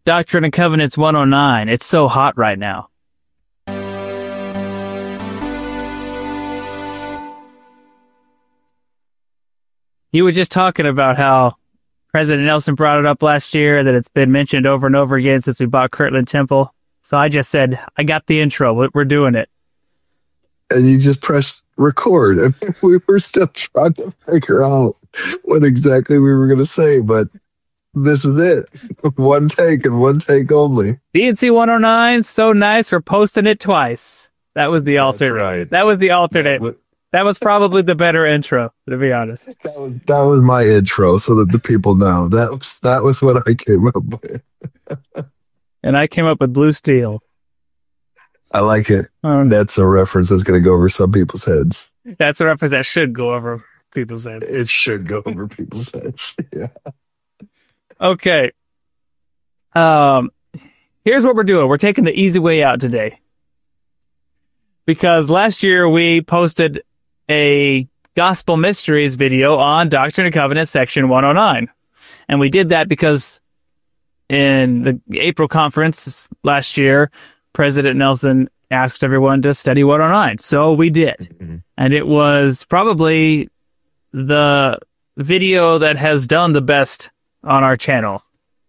Doctrine and Covenants 109. It's so hot right now. You were just talking about how President Nelson brought it up last year, that it's been mentioned over and over again since we bought Kirtland Temple. So I just said, I got the intro. We're doing it. And you just press record. I mean, we were still trying to figure out what exactly we were going to say, but this is it. One take and one take only. DNC 109, so nice for posting it twice. That was the alternate. Right. That was the alternate. That was probably the better intro, to be honest. That was my intro, so that the people know. That was what I came up with. And I came up with Blue Steel. I like it. That's a reference that's going to go over some people's heads. That's a reference that should go over people's heads. It should go over people's heads. Yeah. Okay. Here's what we're doing. We're taking the easy way out today. Because last year we posted a Gospel Mysteries video on Doctrine and Covenants section 109. And we did that because in the April conference last year, President Nelson asked everyone to study 109. So we did. Mm-hmm. And it was probably the video that has done the best on our channel.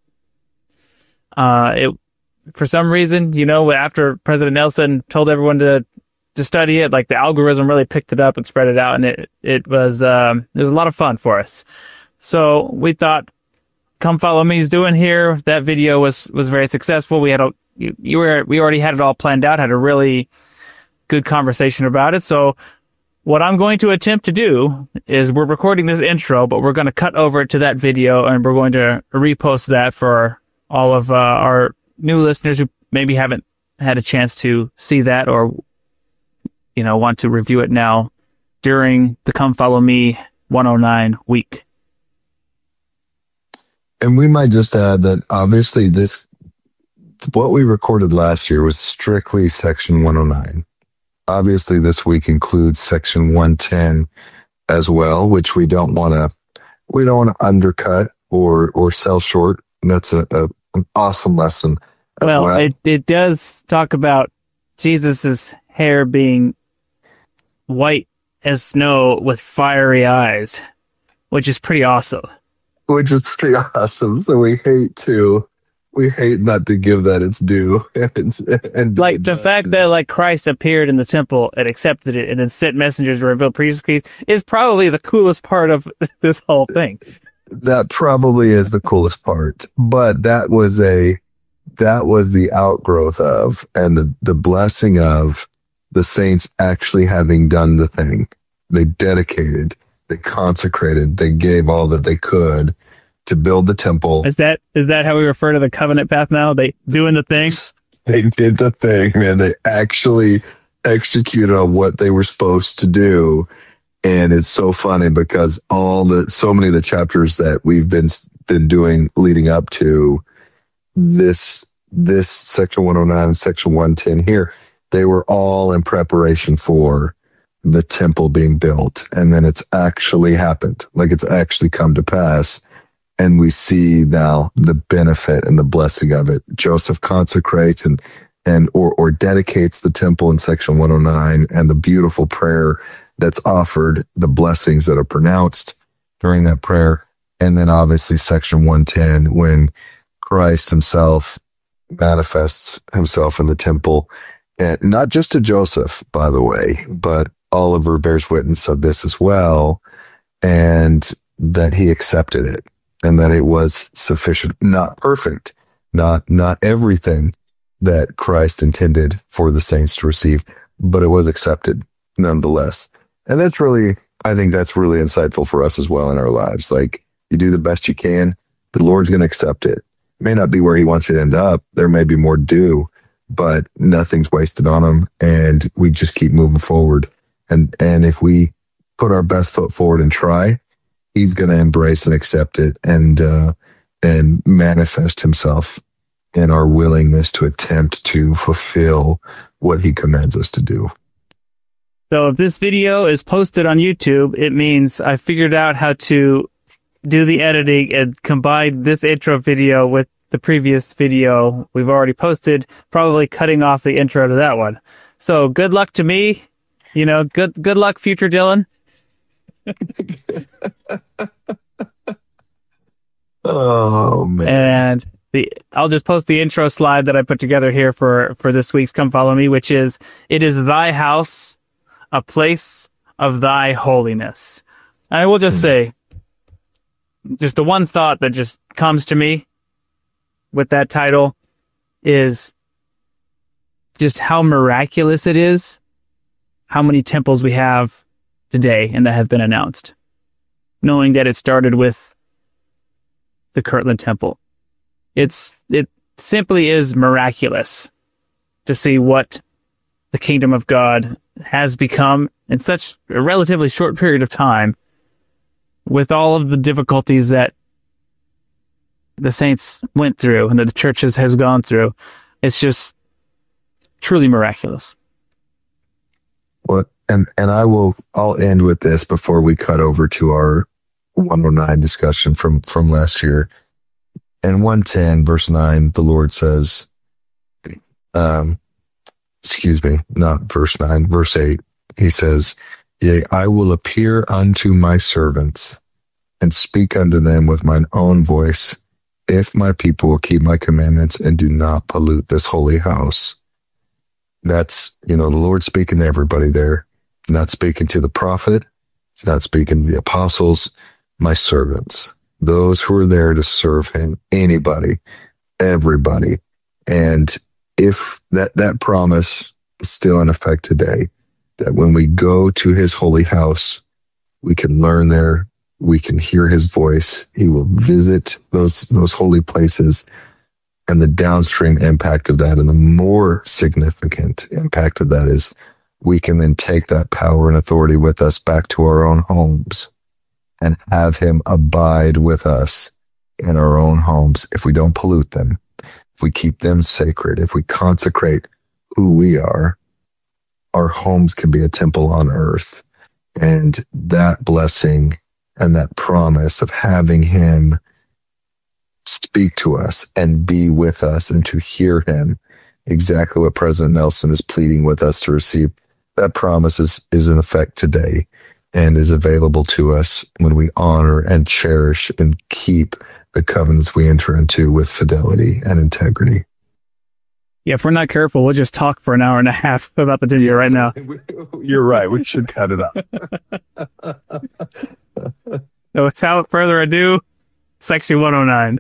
For some reason, after President Nelson told everyone to study it, like the algorithm really picked it up and spread it out, and it was a lot of fun for us. So we thought, Come Follow Me's doing here. That video was very successful. We already had it all planned out, had a really good conversation about it. So what I'm going to attempt to do is we're recording this intro, but we're going to cut over to that video and we're going to repost that for all of our new listeners who maybe haven't had a chance to see that or, want to review it now during the Come Follow Me 109 week. And we might just add that obviously what we recorded last year was strictly section 109. Obviously this week includes section 110 as well, which we don't want to undercut or sell short. And that's an awesome lesson. Well, it does talk about Jesus's hair being white as snow with fiery eyes, which is pretty awesome. Which is pretty awesome. So we hate not to give that its due. and like the fact that like Christ appeared in the temple and accepted it and then sent messengers to reveal priesthood is probably the coolest part of this whole thing. That probably is the coolest part. But that was the outgrowth of and the blessing of the saints actually having done the thing. They dedicated, they consecrated, they gave all that they could to build the temple. Is that how we refer to the covenant path now? They doing the thing? They did the thing, man. They actually executed on what they were supposed to do. And it's so funny because so many of the chapters that we've been doing leading up to this section 109 and section 110 here, they were all in preparation for the temple being built. And then it's actually happened. Like it's actually come to pass. And we see now the benefit and the blessing of it. Joseph consecrates or dedicates the temple in section 109 and the beautiful prayer that's offered, the blessings that are pronounced during that prayer. And then obviously section 110, when Christ himself manifests himself in the temple, and not just to Joseph, by the way, but Oliver bears witness of this as well, and that he accepted it and that it was sufficient, not perfect, not everything that Christ intended for the saints to receive, but it was accepted nonetheless. And I think that's really insightful for us as well in our lives. Like you do the best you can, the Lord's going to accept it. It may not be where he wants you to end up. There may be more due, but nothing's wasted on him. And we just keep moving forward. And if we put our best foot forward and try, he's going to embrace and accept it and manifest himself in our willingness to attempt to fulfill what he commands us to do. So if this video is posted on YouTube, it means I figured out how to do the editing and combine this intro video with the previous video we've already posted, probably cutting off the intro to that one. So good luck to me. Good luck, future Dylan. Oh man. And I'll just post the intro slide that I put together here for this week's Come Follow Me, which is, "It is thy house, a place of thy holiness." And I will just say, just the one thought that just comes to me with that title is just how miraculous it is, how many temples we have today and that have been announced, knowing that it started with the Kirtland Temple. It simply is miraculous to see what the kingdom of God has become in such a relatively short period of time, with all of the difficulties that the saints went through and that the church has gone through. It's just truly miraculous. Well, and I'll end with this before we cut over to our 109 discussion from last year. In 110 verse 9, the Lord says, not verse 9, verse 8, he says, "Yea, I will appear unto my servants and speak unto them with mine own voice, if my people will keep my commandments and do not pollute this holy house." That's, the Lord speaking to everybody there, not speaking to the prophet. He's not speaking to the apostles, my servants, those who are there to serve him, anybody, everybody. And if that promise is still in effect today, that when we go to his holy house, we can learn there, we can hear his voice, he will visit those holy places, and the downstream impact of that, and the more significant impact of that, is we can then take that power and authority with us back to our own homes and have him abide with us in our own homes. If we don't pollute them, if we keep them sacred, if we consecrate who we are, our homes can be a temple on earth. And that blessing and that promise of having him speak to us and be with us and to hear him, exactly what President Nelson is pleading with us to receive, that promise is in effect today and is available to us when we honor and cherish and keep the covenants we enter into with fidelity and integrity. Yeah, if we're not careful, we'll just talk for an hour and a half about the video right now. You're right. We should cut it up. So without further ado, section 109.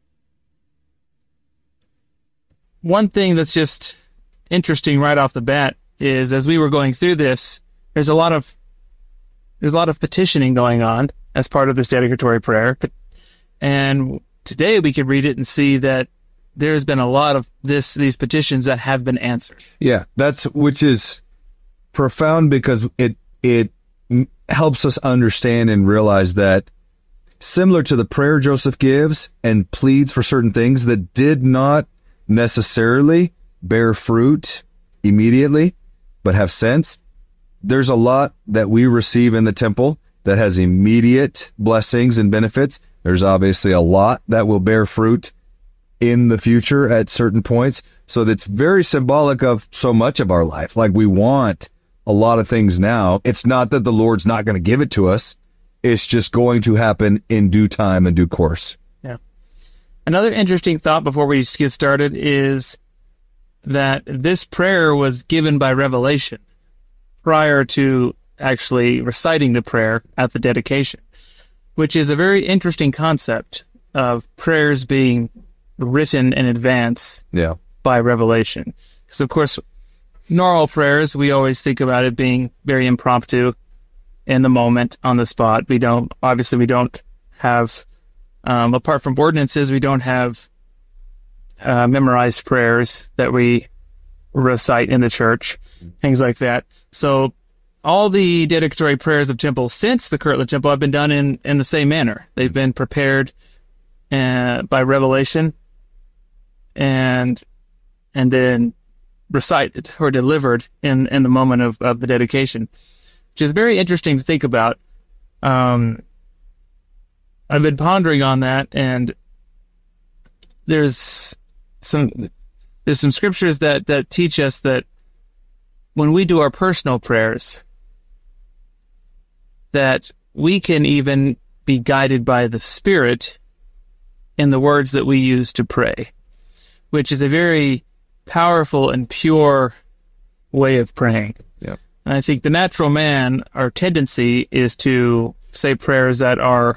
One thing that's just interesting right off the bat is, as we were going through this, there's a lot of petitioning going on as part of this dedicatory prayer. And today we could read it and see that there's been a lot of these petitions that have been answered. Yeah, which is profound, because it helps us understand and realize that, similar to the prayer Joseph gives and pleads for certain things that did not necessarily bear fruit immediately, but have sense, there's a lot that we receive in the temple that has immediate blessings and benefits. There's obviously a lot that will bear fruit in the future at certain points. So that's very symbolic of so much of our life. Like, we want a lot of things now. It's not that the Lord's not going to give it to us. It's just going to happen in due time and due course. Yeah. Another interesting thought before we get started is that this prayer was given by revelation prior to actually reciting the prayer at the dedication, which is a very interesting concept of prayers being written in advance by revelation. Because, of course, normal prayers, we always think about it being very impromptu, in the moment, on the spot. We don't have, apart from ordinances, we don't have memorized prayers that we recite in the church, things like that. So all the dedicatory prayers of temples since the Kirtland Temple have been done in the same manner. They've been prepared by revelation and then recited or delivered in the moment of the dedication, which is very interesting to think about. I've been pondering on that, and there's some scriptures that teach us that when we do our personal prayers, that we can even be guided by the Spirit in the words that we use to pray, which is a very powerful and pure way of praying. Yeah. And I think the natural man, our tendency is to say prayers that are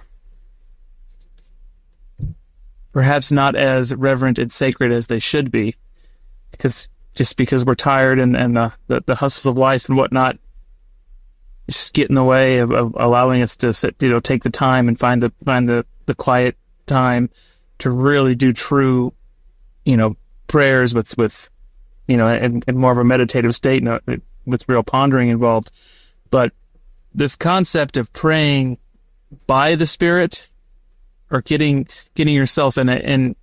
perhaps not as reverent and sacred as they should be, because we're tired and the hustles of life and whatnot just get in the way of allowing us to sit, take the time and find the quiet time to really do true, prayers with in more of a meditative state, with real pondering involved. But this concept of praying by the Spirit, or getting yourself in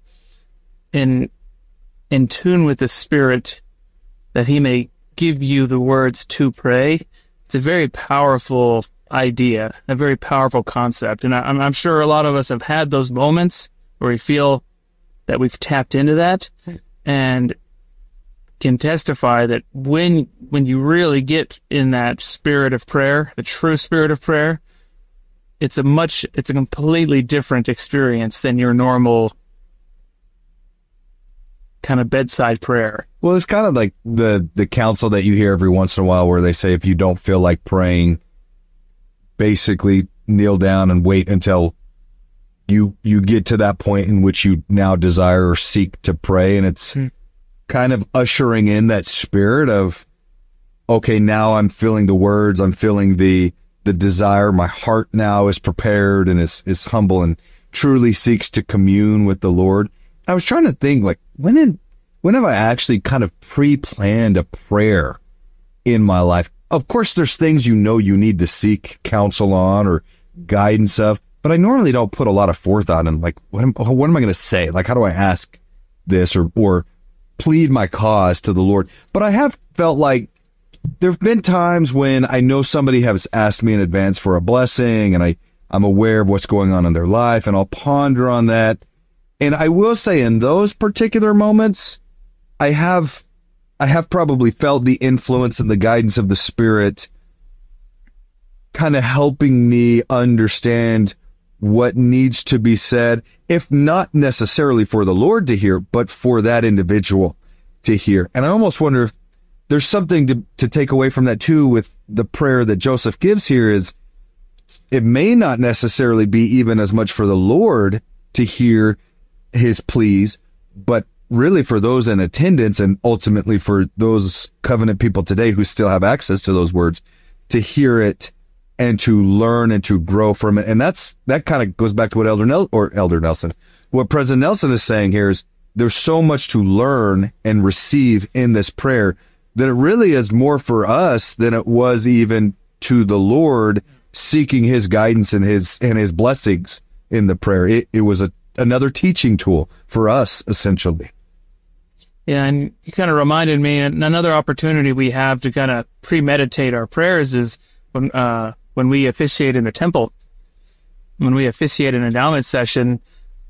tune with the Spirit, that He may give you the words to pray, it's a very powerful idea, a very powerful concept. And I'm sure a lot of us have had those moments where we feel that we've tapped into that, and can testify that when you really get in that spirit of prayer, the true spirit of prayer, it's a completely different experience than your normal kind of bedside prayer. Well, it's kind of like the counsel that you hear every once in a while where they say if you don't feel like praying, basically kneel down and wait until you get to that point in which you now desire or seek to pray. And it's kind of ushering in that spirit of, okay, now I'm feeling the words, I'm feeling the desire, my heart now is prepared and is humble and truly seeks to commune with the Lord. I was trying to think, like, when have I actually kind of pre-planned a prayer in my life? Of course, there's things you need to seek counsel on or guidance of, but I normally don't put a lot of forethought in, like, what am I going to say? Like, how do I ask this or plead my cause to the Lord? But I have felt like there have been times when I know somebody has asked me in advance for a blessing, and I'm aware of what's going on in their life, and I'll ponder on that. And I will say, in those particular moments, I have probably felt the influence and the guidance of the Spirit kind of helping me understand what needs to be said, if not necessarily for the Lord to hear, but for that individual to hear. And I almost wonder if there's something to take away from that too, with the prayer that Joseph gives here. Is it may not necessarily be even as much for the Lord to hear his pleas, but really for those in attendance, and ultimately for those covenant people today who still have access to those words, to hear it and to learn and to grow from it. And that kind of goes back to what what President Nelson is saying here, is there's so much to learn and receive in this prayer that it really is more for us than it was even to the Lord seeking his guidance and his blessings in the prayer. It was another teaching tool for us, essentially. Yeah, and you kind of reminded me, another opportunity we have to kind of premeditate our prayers is when we officiate in the temple. When we officiate an endowment session,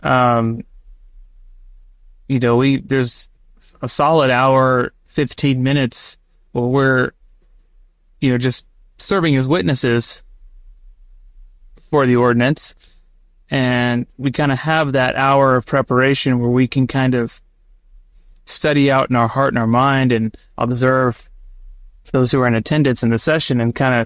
there's a solid hour, 15 minutes where we're, just serving as witnesses for the ordinance. And we kind of have that hour of preparation where we can kind of study out in our heart and our mind and observe those who are in attendance in the session and kind of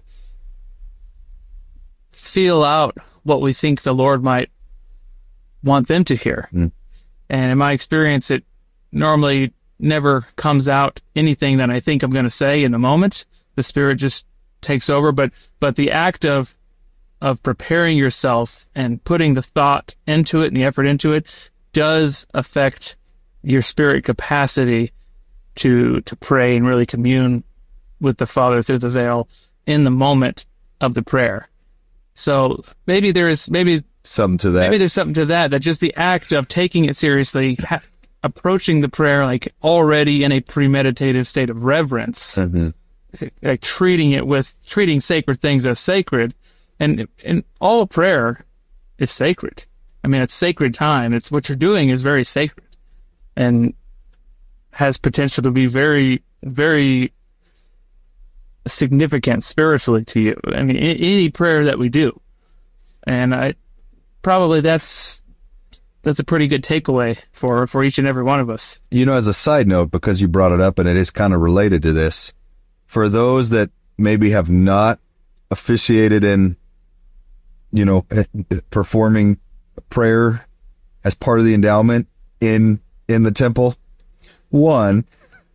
feel out what we think the Lord might want them to hear. And in my experience, it normally never comes out anything that I think I'm going to say in the moment. The Spirit just takes over. But the act of preparing yourself and putting the thought into it and the effort into it does affect your spirit capacity to pray and really commune with the Father through the veil in the moment of the prayer. So maybe there's something to that. Maybe there's something to that just the act of taking it seriously, approaching the prayer like already in a premeditative state of reverence, like treating sacred things as sacred. And all prayer is sacred. I mean, it's sacred time. It's what you're doing is very sacred. and has potential to be very, very significant spiritually to you. I mean, any prayer that we do. And probably that's a pretty good takeaway for each and every one of us. You know, as a side note, because you brought it up and it is kind of related to this, for those that maybe have not officiated in, you know, performing prayer as part of the endowment in the temple, one,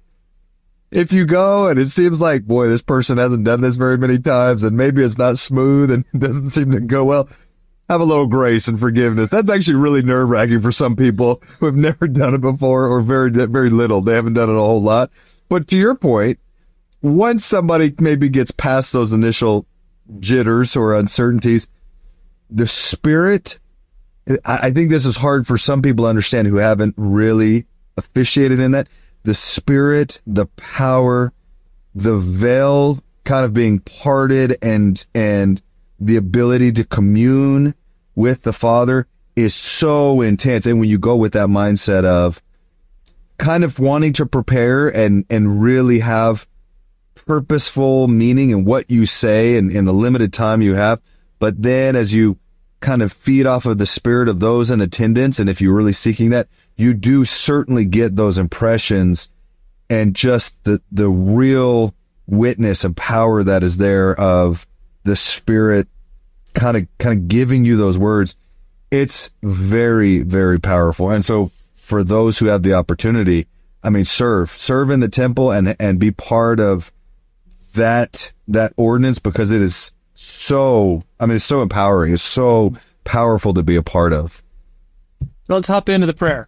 if you go and it seems like, boy, this person hasn't done this very many times and maybe it's not smooth and doesn't seem to go well, have a little grace and forgiveness. That's actually really nerve-wracking for some people who have never done it before, or very, very little. They haven't done it a whole lot. But to your point, once somebody maybe gets past those initial jitters or uncertainties, the Spirit, I think this is hard for some people to understand who haven't really officiated in that. The Spirit, the power, the veil kind of being parted and the ability to commune with the Father is so intense. And when you go with that mindset of kind of wanting to prepare and really have purposeful meaning in what you say and in the limited time you have, but then as you kind of feed off of the Spirit of those in attendance, and if you're really seeking that, you do certainly get those impressions and just the real witness and power that is there of the Spirit kind of giving you those words. It's very, very powerful. And so for those who have the opportunity, I mean, serve in the temple and be part of that ordinance, because it is so, I mean, it's so empowering. It's so powerful to be a part of. Let's hop into the prayer.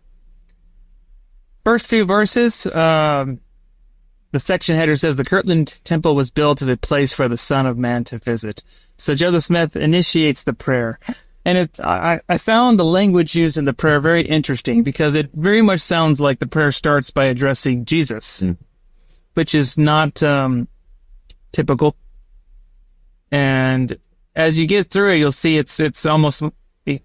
First few verses, the section header says, the Kirtland Temple was built as a place for the Son of Man to visit. So Joseph Smith initiates the prayer. And I found the language used in the prayer very interesting, because it very much sounds like the prayer starts by addressing Jesus, which is not typical. And as you get through it, you'll see it's almost, he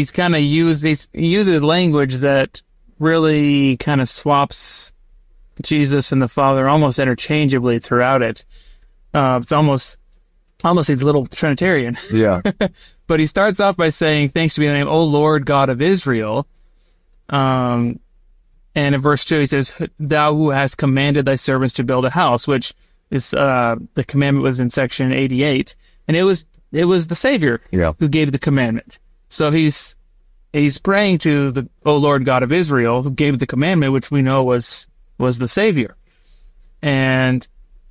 uses language that really kind of swaps Jesus and the Father almost interchangeably throughout it. It's almost he's a little Trinitarian. Yeah. But he starts off by saying, thanks to be the name, O Lord God of Israel. And in verse 2, he says, thou who hast commanded thy servants to build a house, which is, the commandment was in section 88. And it was the Savior who gave the commandment. So he's praying to the, O Lord God of Israel, who gave the commandment, which we know was the Savior. And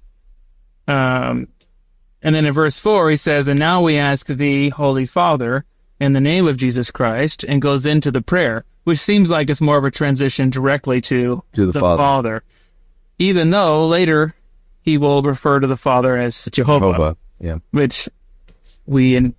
then in verse 4, he says, and now we ask thee, Holy Father, in the name of Jesus Christ, and goes into the prayer, which seems like it's more of a transition directly to the Father. Even though later he will refer to the Father as Jehovah. Yeah. Which well,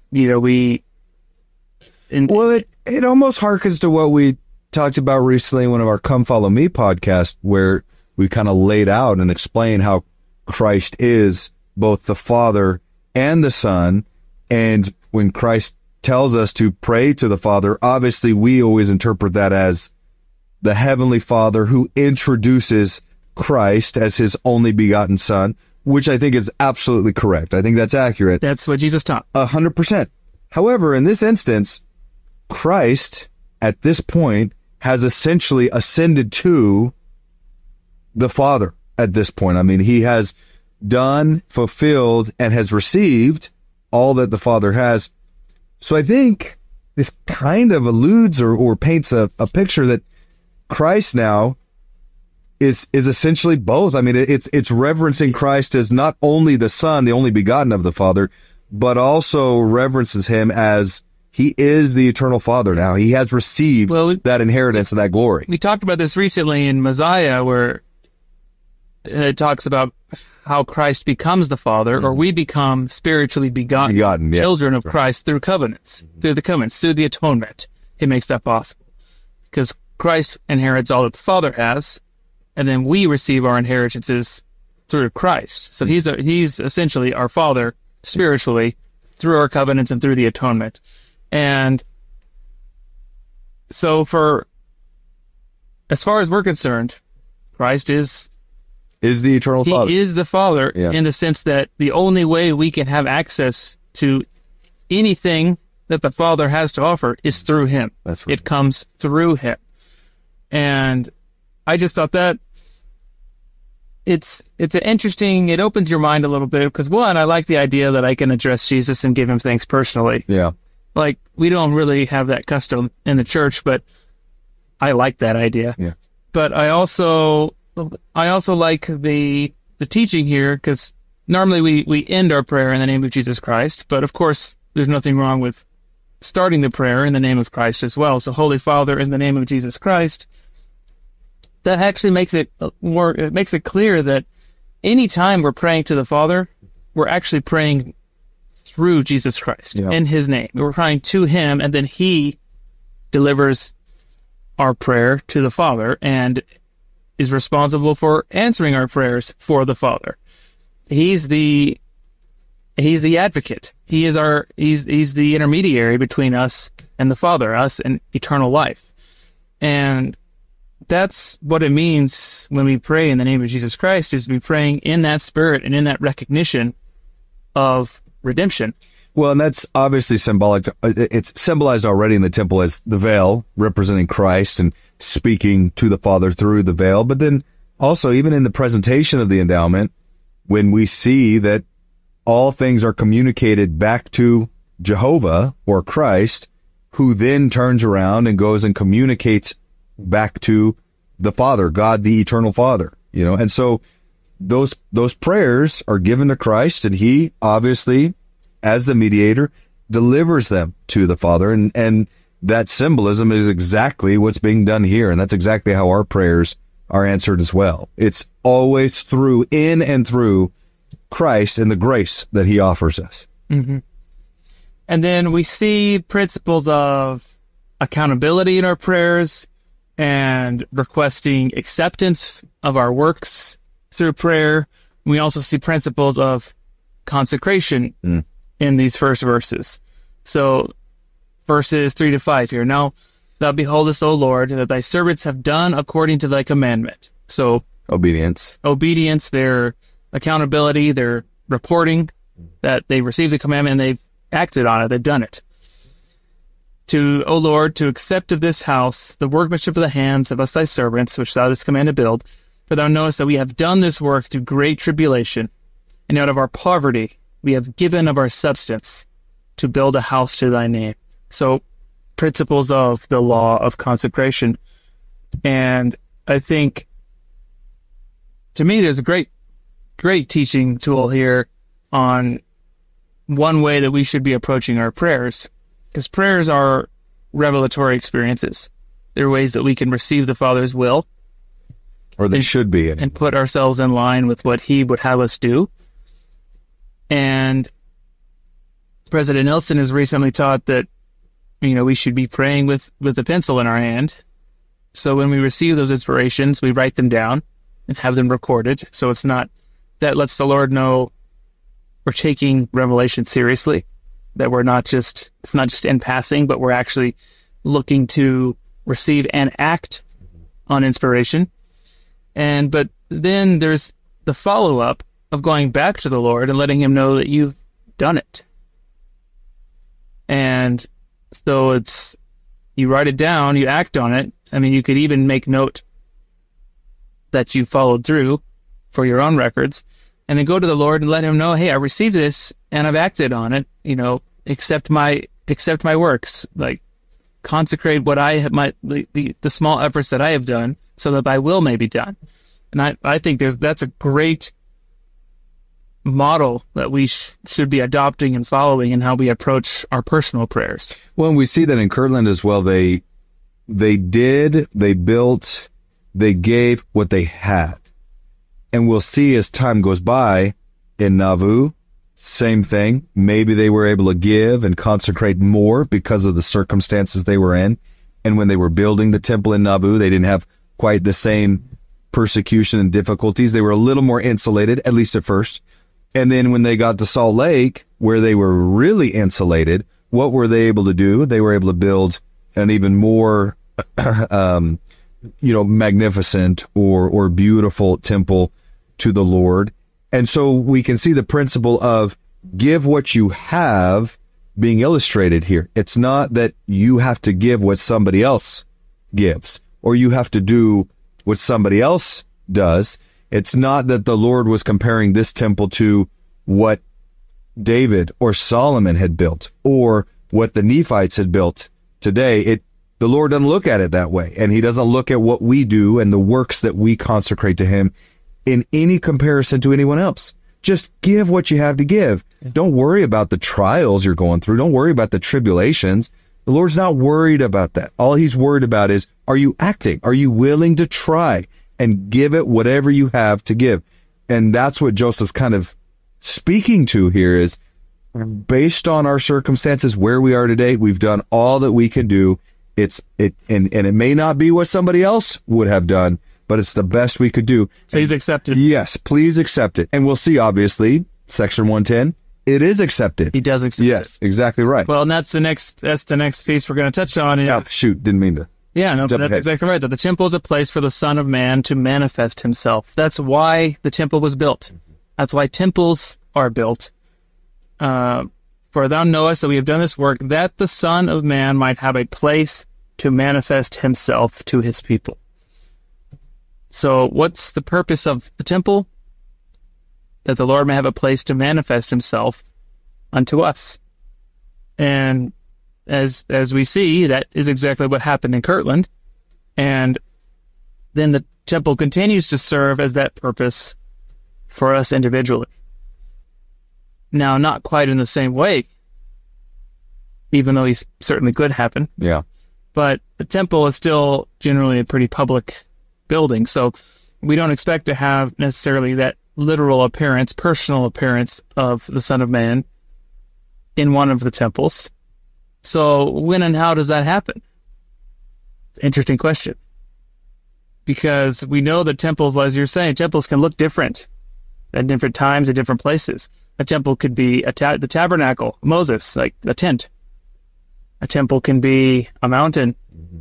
it almost harkens to what we talked about recently in one of our Come Follow Me podcasts, where we kind of laid out and explained how Christ is both the Father and the Son. And when Christ tells us to pray to the Father, obviously we always interpret that as the Heavenly Father who introduces Christ as his only begotten Son, which I think is absolutely correct. I think that's accurate. That's what Jesus taught. 100%. However, in this instance, Christ, at this point, has essentially ascended to the Father at this point. I mean, he has done, fulfilled, and has received all that the Father has. So I think this kind of alludes or paints a picture that Christ now is essentially both. I mean, it's reverencing Christ as not only the Son, the only begotten of the Father, but also reverences him as he is the eternal Father now. He has received that inheritance and that glory. We talked about this recently in Messiah, where it talks about how Christ becomes the Father, or we become spiritually begotten children of Christ through covenants, through the atonement. He makes that possible. Because Christ inherits all that the Father has, and then we receive our inheritances through Christ. So he's essentially our Father spiritually through our covenants and through the atonement. And so for as far as we're concerned, Christ is the eternal Father. He is the Father, Yeah. in the sense that the only way we can have access to anything that the Father has to offer is through him. That's right. It comes through him. And I just thought that it's an interesting, it opens your mind a little bit, because one, I like the idea that I can address Jesus and give him thanks personally. Yeah. Like, we don't really have that custom in the church, but I like that idea. Yeah. But I also like the teaching here, because normally we end our prayer in the name of Jesus Christ, but of course there's nothing wrong with starting the prayer in the name of Christ as well. So, Holy Father, in the name of Jesus Christ, that actually makes it clear that anytime we're praying to the Father, we're actually praying through Jesus Christ, Yeah. in his name. We're praying to him, and then he delivers our prayer to the Father and is responsible for answering our prayers for the Father. He's the advocate. He's the intermediary between us and the Father, us and eternal life. And that's what it means when we pray in the name of Jesus Christ, is we praying in that spirit and in that recognition of redemption. Well, and that's obviously symbolic. It's symbolized already in the temple as the veil representing Christ and speaking to the Father through the veil. But then also, even in the presentation of the endowment, when we see that all things are communicated back to Jehovah or Christ, who then turns around and goes and communicates back to the Father, God, the eternal Father, and so those prayers are given to Christ, and he obviously, as the mediator, delivers them to the Father, and that symbolism is exactly what's being done here, and that's exactly how our prayers are answered as well. It's always in and through Christ and the grace that he offers us. Mm-hmm. And then we see principles of accountability in our prayers and requesting acceptance of our works through prayer. We also see principles of consecration in these first verses. So verses 3-5 here. Now thou beholdest, O Lord, that thy servants have done according to thy commandment. So Obedience, their accountability, their reporting that they received the commandment and they've acted on it, they've done it. To, O Lord, to accept of this house the workmanship of the hands of us thy servants, which thou didst command to build. For thou knowest that we have done this work through great tribulation, and out of our poverty we have given of our substance to build a house to thy name. So, principles of the law of consecration. And I think, to me, there's a great teaching tool here on one way that we should be approaching our prayers. Because prayers are revelatory experiences. They're ways that we can receive the Father's will. or they should be. And put ourselves in line with what he would have us do. And President Nelson has recently taught that, we should be praying with a pencil in our hand. So when we receive those inspirations, we write them down and have them recorded. So it's not, that lets the Lord know we're taking revelation seriously, that it's not just in passing, but we're actually looking to receive and act on inspiration. But then there's the follow-up of going back to the Lord and letting him know that you've done it. And so you write it down, you act on it. I mean, you could even make note that you followed through for your own records, and then go to the Lord and let him know, hey, I received this and I've acted on it. Accept my works, like consecrate what I have, the small efforts that I have done, so that thy will may be done. And I think that's a great model that we should be adopting and following in how we approach our personal prayers. Well, and we see that in Kirtland as well. They built, they gave what they had. And we'll see as time goes by in Nauvoo, same thing. Maybe they were able to give and consecrate more because of the circumstances they were in. And when they were building the temple in Nauvoo, they didn't have quite the same persecution and difficulties. They were a little more insulated, at least at first. And then when they got to Salt Lake, where they were really insulated, what were they able to do? They were able to build an even more magnificent or beautiful temple to the Lord. And so we can see the principle of give what you have being illustrated here. It's not that you have to give what somebody else gives, or you have to do what somebody else does. It's not that the Lord was comparing this temple to what David or Solomon had built, or what the Nephites had built today. The Lord doesn't look at it that way, and he doesn't look at what we do and the works that we consecrate to him in any comparison to anyone else. Just give what you have to give. Yeah. Don't worry about the trials you're going through. Don't worry about the tribulations. The Lord's not worried about that. All he's worried about is, are you acting? Are you willing to try and give it whatever you have to give? And that's what Joseph's kind of speaking to here is, based on our circumstances, where we are today, we've done all that we can do. And it may not be what somebody else would have done, but it's the best we could do. Please accept it. Yes, please accept it. And we'll see, obviously, section 110, it is accepted. He does accept it. Yes, exactly right. Well, and that's the next piece we're going to touch on. Yeah, shoot, didn't mean to. Yeah, no, but that's exactly right. That the temple is a place for the Son of Man to manifest himself. That's why the temple was built. That's why temples are built. For thou knowest that we have done this work, that the Son of Man might have a place to manifest himself to his people. So what's the purpose of the temple? That the Lord may have a place to manifest himself unto us. And as we see, that is exactly what happened in Kirtland. And then the temple continues to serve as that purpose for us individually. Now, not quite in the same way, even though he certainly could happen. Yeah. But the temple is still generally a pretty public building, so we don't expect to have necessarily that literal appearance, personal appearance of the Son of Man in one of the temples. So when and how does that happen? Interesting question. Because we know that temples, as you're saying, temples can look different at different times, at different places. A temple could be the tabernacle, Moses, like a tent. A temple can be a mountain. Mm-hmm.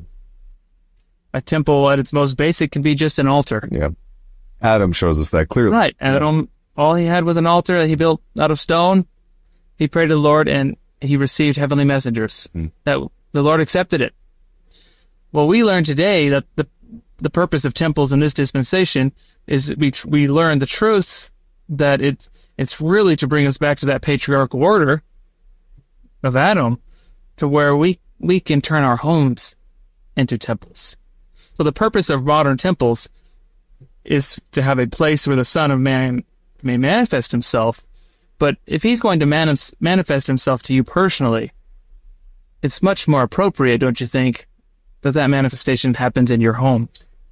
A temple at its most basic can be just an altar. Yeah. Adam shows us that clearly. Right. Adam, all he had was an altar that he built out of stone. He prayed to the Lord and he received heavenly messengers. That the Lord accepted it. Well, we learn today that the purpose of temples in this dispensation is we learn the truth that it's really to bring us back to that patriarchal order of Adam, to where we can turn our homes into temples. So the purpose of modern temples is to have a place where the Son of Man may manifest himself. But if he's going to manifest himself to you personally, it's much more appropriate, don't you think, that manifestation happens in your home?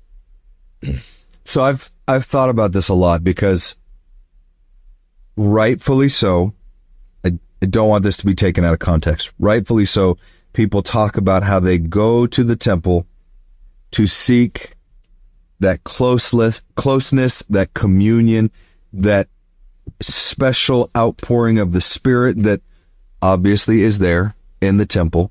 So I've thought about this a lot, because rightfully so, I don't want this to be taken out of context. Rightfully so, people talk about how they go to the temple to seek that closeness, that communion, that special outpouring of the Spirit that obviously is there in the temple.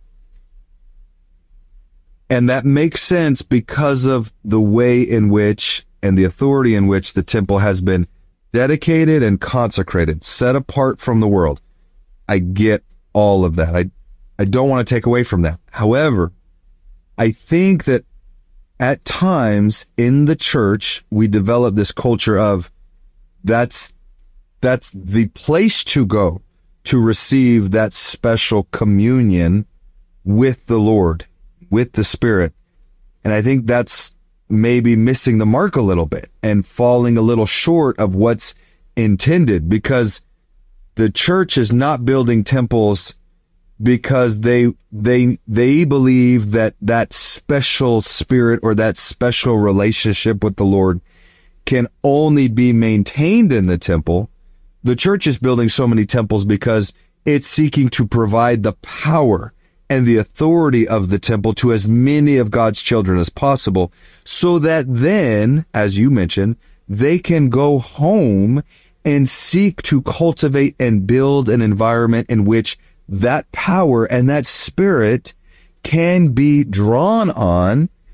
And that makes sense because of the way in which and the authority in which the temple has been dedicated and consecrated, set apart from the world. I get all of that. I don't want to take away from that. However, I think that at times in the church, we develop this culture of that's the place to go to receive that special communion with the Lord, with the Spirit. And I think that's maybe missing the mark a little bit and falling a little short of what's intended, because the church is not building temples because they believe that special spirit or that special relationship with the Lord can only be maintained in the temple. The church is building so many temples because it's seeking to provide the power and the authority of the temple to as many of God's children as possible, so that then, as you mentioned, they can go home and seek to cultivate and build an environment in which that power and that spirit can be drawn on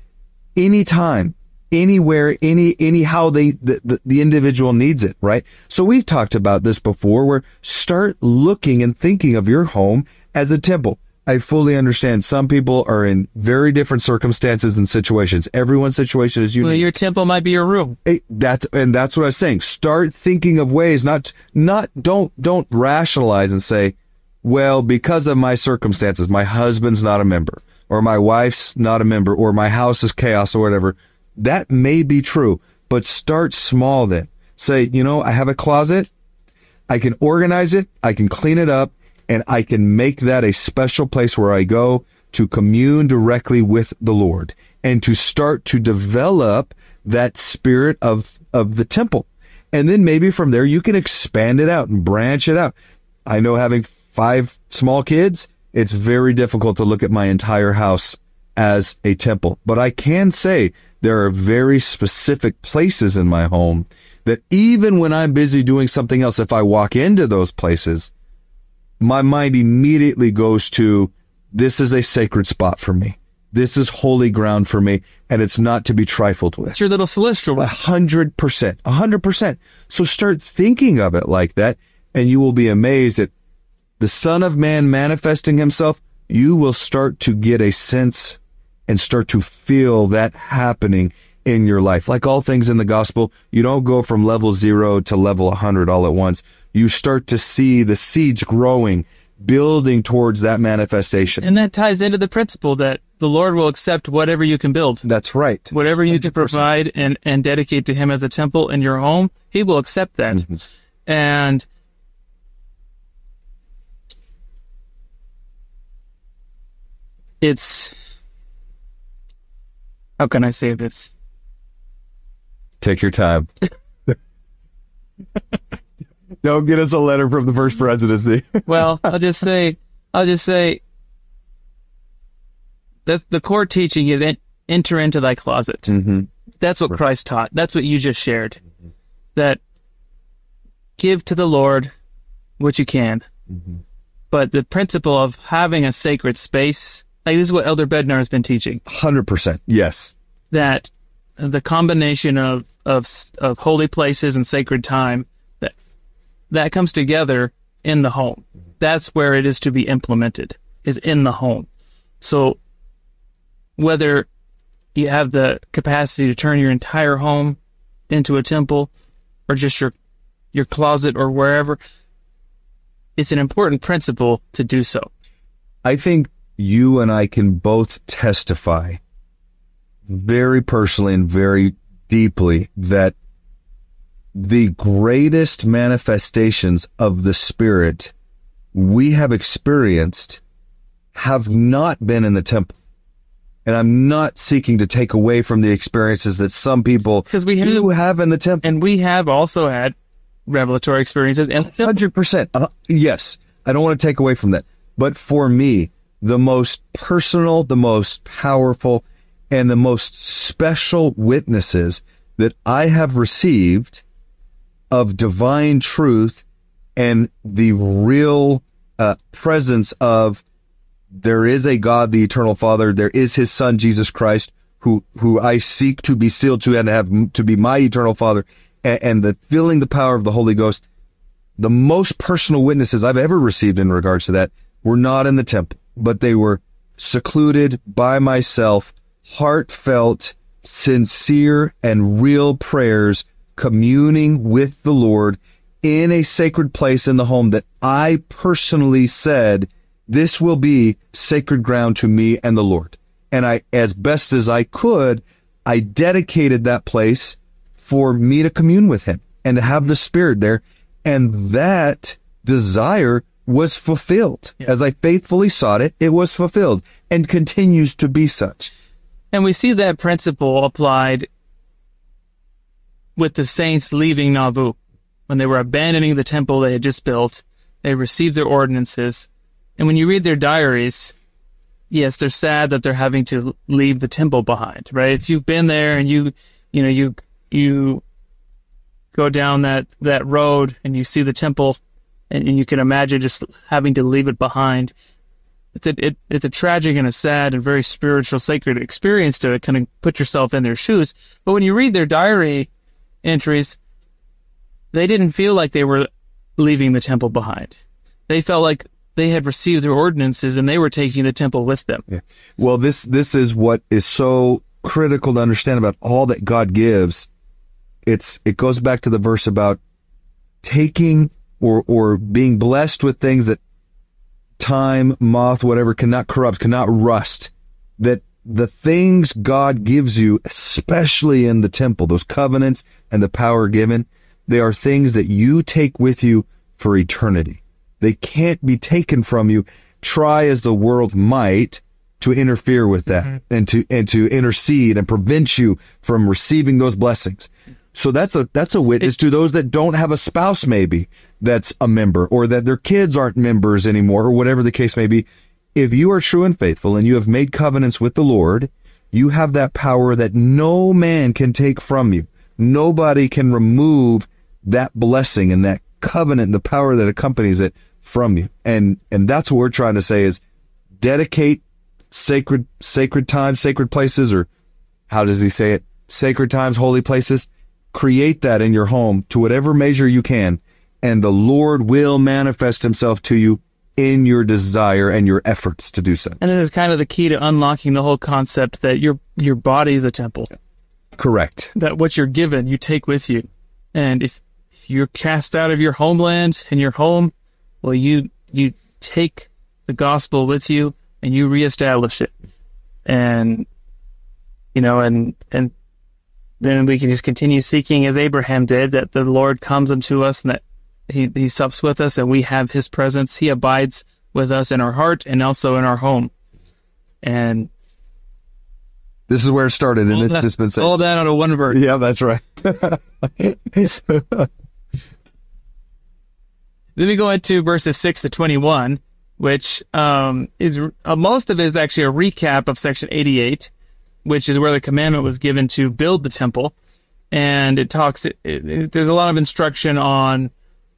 anytime, anywhere, any how the individual needs it, right? So we've talked about this before, where start looking and thinking of your home as a temple. I fully understand some people are in very different circumstances and situations. Everyone's situation is unique. Well, your temple might be your room. That's what I was saying. Start thinking of ways, don't rationalize and say, well, because of my circumstances, my husband's not a member, or my wife's not a member, or my house is chaos, or whatever. That may be true, but start small then. Say, I have a closet. I can organize it. I can clean it up. And I can make that a special place where I go to commune directly with the Lord and to start to develop that spirit of the temple. And then maybe from there, you can expand it out and branch it out. I know, having 5 small kids, it's very difficult to look at my entire house as a temple. But I can say there are very specific places in my home that even when I'm busy doing something else, if I walk into those places, my mind immediately goes to, this is a sacred spot for me. This is holy ground for me, and it's not to be trifled with. It's your little celestial. 100%. So start thinking of it like that, and you will be amazed at the Son of Man manifesting himself. You will start to get a sense and start to feel that happening in your life. Like all things in the gospel, you don't go from level 0 to level 100 all at once. You start to see the seeds growing, building towards that manifestation. And that ties into the principle that the Lord will accept whatever you can build. That's right. Whatever you can provide and dedicate to him as a temple in your home, he will accept that. Mm-hmm. And it's, how can I say this? Take your time. Don't get us a letter from the first presidency. Well, I'll just say that the core teaching is enter into thy closet. Mm-hmm. That's what Christ taught. That's what you just shared. Mm-hmm. That give to the Lord what you can. Mm-hmm. But the principle of having a sacred space, like this is what Elder Bednar has been teaching. 100%. Yes. That the combination of holy places and sacred time, that comes together in the home. That's where it is to be implemented, is in the home. So whether you have the capacity to turn your entire home into a temple, or just your closet or wherever, it's an important principle to do so. I think you and I can both testify very personally and very deeply that the greatest manifestations of the Spirit we have experienced have not been in the temple. And I'm not seeking to take away from the experiences that some people do have in the temple. And we have also had revelatory experiences in the temple. 100%. Yes. I don't want to take away from that. But for me, the most personal, the most powerful, and the most special witnesses that I have received of divine truth and the real presence of there is a God, the eternal Father, there is his Son, Jesus Christ, who I seek to be sealed to and have to be my eternal Father, and the feeling the power of the Holy Ghost. The most personal witnesses I've ever received in regards to that were not in the temple, but they were secluded by myself, heartfelt, sincere, and real prayers, communing with the Lord in a sacred place in the home that I personally said, this will be sacred ground to me and the Lord. And I, as best as I could, I dedicated that place for me to commune with him and to have the Spirit there. And that desire was fulfilled. Yeah. As I faithfully sought it, it was fulfilled and continues to be such. And we see that principle applied with the saints leaving Nauvoo. When they were abandoning the temple they had just built, they received their ordinances. And when you read their diaries, yes, they're sad that they're having to leave the temple behind, right? If you've been there and you go down that road and you see the temple and you can imagine just having to leave it behind, it's a tragic and a sad and very spiritual, sacred experience to kind of put yourself in their shoes. But when you read their diary entries, they didn't feel like they were leaving the temple behind. They felt like they had received their ordinances and they were taking the temple with them. Yeah. Well, this is what is so critical to understand about all that God gives. It goes back to the verse about taking or being blessed with things that time, moth, whatever, cannot corrupt, cannot rust. That the things God gives you, especially in the temple, those covenants and the power given, they are things that you take with you for eternity. They can't be taken from you. Try as the world might to interfere with that and to intercede and prevent you from receiving those blessings. So that's a witness to those that don't have a spouse, maybe that's a member, or that their kids aren't members anymore, or whatever the case may be. If you are true and faithful and you have made covenants with the Lord, you have that power that no man can take from you. Nobody can remove that blessing and that covenant, the power that accompanies it from you. And that's what we're trying to say is dedicate sacred times, sacred places, or how does he say it? Sacred times, holy places. Create that in your home to whatever measure you can, and the Lord will manifest himself to you in your desire and your efforts to do so. And this is kind of the key to unlocking the whole concept that your body is a temple. Correct. That what you're given, you take with you. And if you're cast out of your homeland and your home, well, you take the gospel with you and you reestablish it. And, and then we can just continue seeking as Abraham did, that the Lord comes unto us and that he sups with us and we have his presence. He abides with us in our heart and also in our home. And this is where it started in this dispensation. All that out of one verse. Yeah, that's right. Then we go into verses 6 to 21, which is most of it is actually a recap of section 88, which is where the commandment was given to build the temple. And it talks, there's a lot of instruction on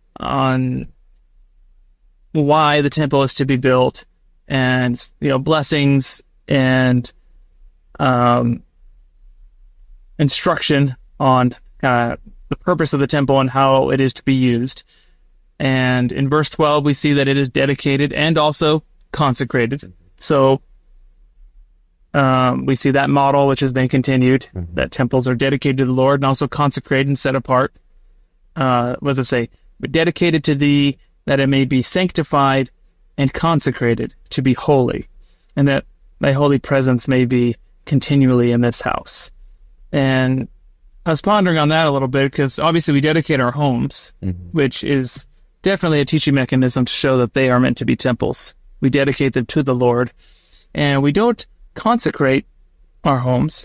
why the temple is to be built, and blessings and instruction on the purpose of the temple and how it is to be used. And in verse 12, we see that it is dedicated and also consecrated. So we see that model, which has been continued, that temples are dedicated to the Lord and also consecrated and set apart. What does it say? But dedicated to thee, that it may be sanctified and consecrated to be holy, and that thy holy presence may be continually in this house. And I was pondering on that a little bit, because obviously we dedicate our homes, which is definitely a teaching mechanism to show that they are meant to be temples. We dedicate them to the Lord, and we don't consecrate our homes.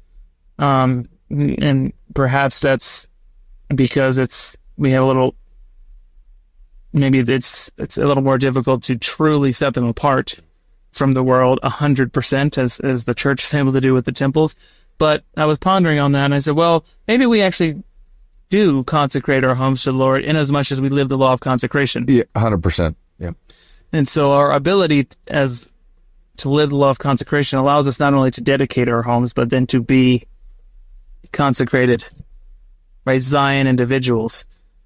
And perhaps that's because we have a little, maybe it's a little more difficult to truly set them apart from the world 100% as the church is able to do with the temples. But I was pondering on that, and I said, well, maybe we actually do consecrate our homes to the Lord in as much as we live the law of consecration. Yeah, 100%. Yeah. And so our ability to live the law of consecration allows us not only to dedicate our homes, but then to be consecrated, right? Zion individuals.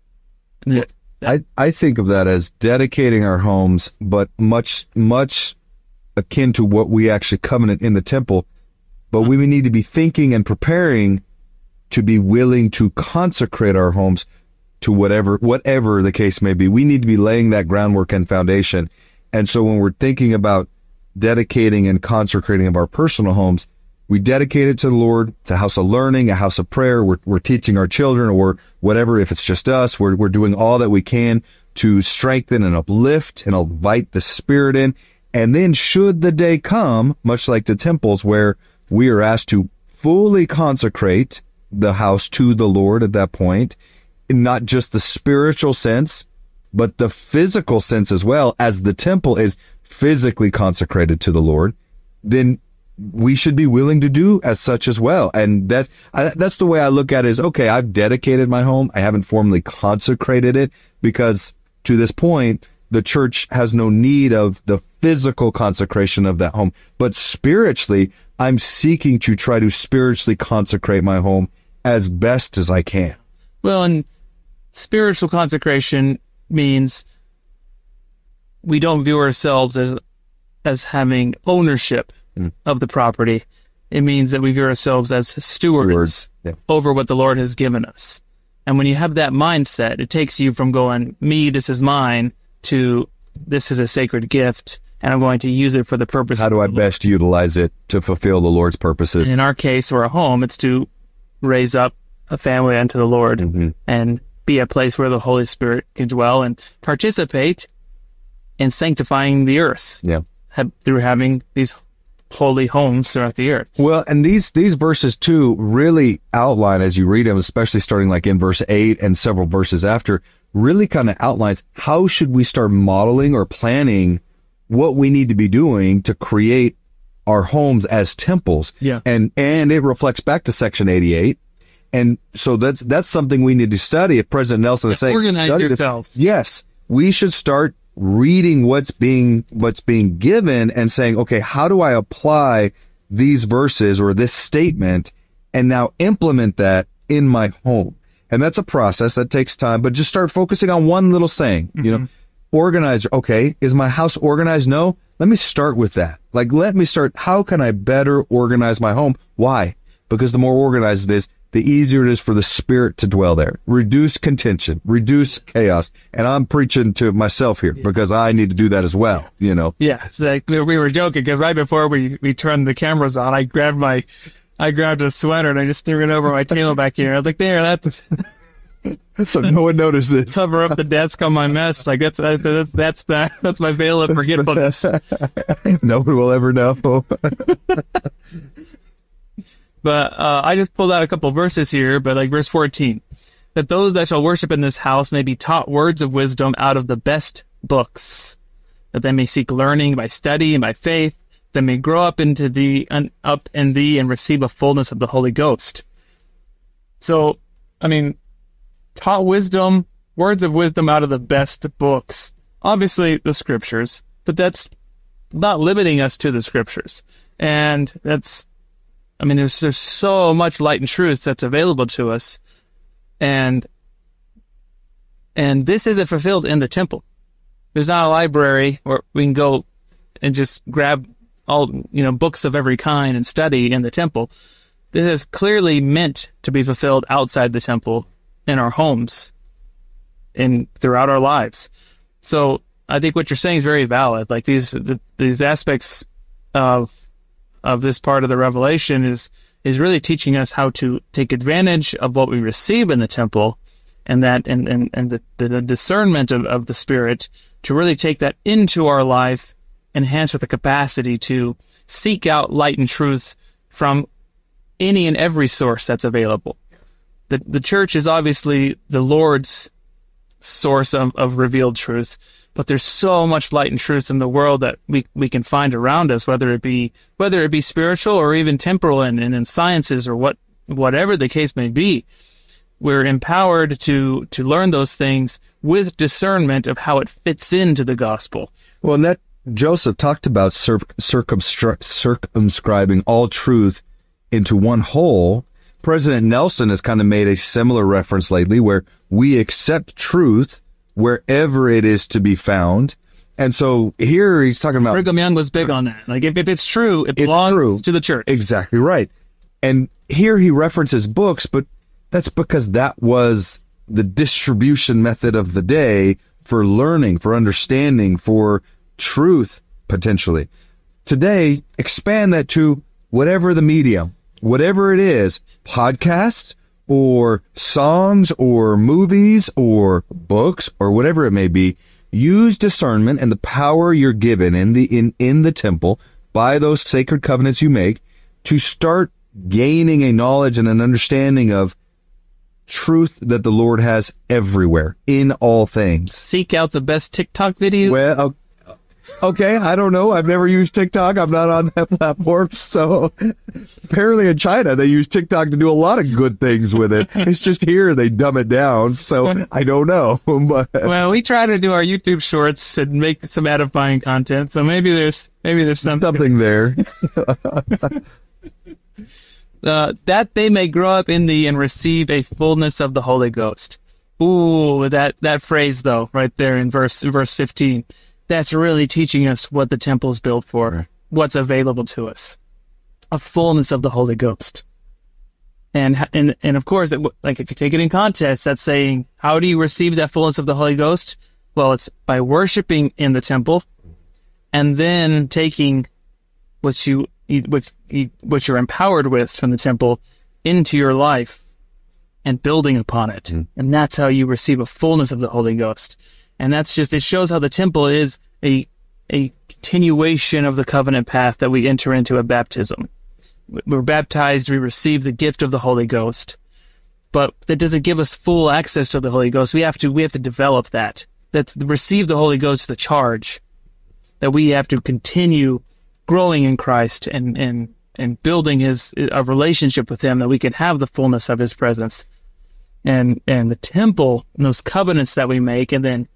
I think of that as dedicating our homes, but much akin to what we actually covenant in the temple. But we need to be thinking and preparing to be willing to consecrate our homes to whatever the case may be. We need to be laying that groundwork and foundation. And so when we're thinking about dedicating and consecrating of our personal homes, we dedicate it to the Lord. It's a house of learning, a house of prayer. We're teaching our children, or whatever. If it's just us, we're doing all that we can to strengthen and uplift and invite the Spirit in. And then should the day come, much like the temples, where we are asked to fully consecrate the house to the Lord at that point, in not just the spiritual sense, but the physical sense as well, as the temple is physically consecrated to the Lord, then we should be willing to do as such as well. And that's the way I look at it, is, okay, I've dedicated my home. I haven't formally consecrated it, because to this point, the church has no need of the physical consecration of that home, but spiritually, I'm seeking to try to spiritually consecrate my home as best as I can. Well, and spiritual consecration means we don't view ourselves as having ownership of the property. It means that we view ourselves as stewards over what the Lord has given us. And when you have that mindset, it takes you from going, me, this is mine, to this is a sacred gift, and I'm going to use it for the purpose. How do I best utilize it to fulfill the Lord's purposes? And in our case, or a home, it's to raise up a family unto the Lord and be a place where the Holy Spirit can dwell and participate in sanctifying the earth through having these holy homes throughout the earth. Well, and these verses too really outline, as you read them, especially starting like in verse 8 and several verses after, really kind of outlines how should we start modeling or planning what we need to be doing to create our homes as temples. Yeah. And it reflects back to section 88. And so that's something we need to study. If President Nelson is saying, organize study yourselves. this, yes, we should start reading what's being given and saying, okay, how do I apply these verses or this statement and now implement that in my home? And that's a process that takes time, but just start focusing on one little saying, you know, organize. Okay. Is my house organized? No. Let me start with that. Like, let me start. How can I better organize my home? Why? Because the more organized it is, the easier it is for the Spirit to dwell there. Reduce contention, reduce chaos. And I'm preaching to myself here because I need to do that as well, you know? Yeah. It's like we were joking because right before we turned the cameras on, I grabbed a sweater and I just threw it over my table back here. I was like, there, that's so no one notices. Cover up the desk on my mess. Like that's my veil of forgetfulness. No one will ever know. But I just pulled out a couple verses here, but like verse 14, that those that shall worship in this house may be taught words of wisdom out of the best books, that they may seek learning by study and by faith, that may grow up in thee and receive a fullness of the Holy Ghost. So, I mean, taught wisdom, words of wisdom out of the best books. Obviously, the scriptures, but that's not limiting us to the scriptures. And that's, I mean, there's so much light and truth that's available to us, and this isn't fulfilled in the temple. There's not a library where we can go and just grab all, books of every kind and study in the temple. This is clearly meant to be fulfilled outside the temple, in our homes, and throughout our lives. So I think what you're saying is very valid. Like these aspects of this part of the revelation is really teaching us how to take advantage of what we receive in the temple, and that and the discernment of the Spirit to really take that into our life, enhanced with the capacity to seek out light and truth from any and every source that's available. The church is obviously the Lord's source of revealed truth, but there's so much light and truth in the world that we can find around us, whether it be spiritual or even temporal and in sciences or whatever the case may be. We're empowered to learn those things with discernment of how it fits into the gospel. Well, and that Joseph talked about circumscribing all truth into one whole. President Nelson has kind of made a similar reference lately where we accept truth wherever it is to be found. And so here he's talking about... Brigham Young was big on that. Like, if it's true, it belongs to the church. Exactly right. And here he references books, but that's because that was the distribution method of the day for learning, for understanding, for truth, potentially. Today, expand that to whatever the medium, whatever it is, podcasts or songs or movies or books or whatever it may be. Use discernment and the power you're given in the temple by those sacred covenants you make to start gaining a knowledge and an understanding of truth that the Lord has everywhere in all things. Seek out the best TikTok videos. Well, Okay, I don't know. I've never used TikTok. I'm not on that platform. So apparently in China, they use TikTok to do a lot of good things with it. It's just here they dumb it down. So I don't know. But Well, we try to do our YouTube shorts and make some edifying content. So maybe there's something there. That they may grow up in thee and receive a fullness of the Holy Ghost. Ooh, that phrase though, right there in verse 15. That's really teaching us what the temple is built for, what's available to us. A fullness of the Holy Ghost. And of course, like if you take it in context, that's saying, how do you receive that fullness of the Holy Ghost? Well, it's by worshiping in the temple and then taking what you're empowered with from the temple into your life and building upon it. And that's how you receive a fullness of the Holy Ghost. And that's just, it shows how the temple is a continuation of the covenant path that we enter into at baptism. We're baptized, we receive the gift of the Holy Ghost, but that doesn't give us full access to the Holy Ghost. We have to develop that. That's receive the Holy Ghost, the charge that we have to continue growing in Christ and building a relationship with Him, that we can have the fullness of His presence. And the temple and those covenants that we make, and then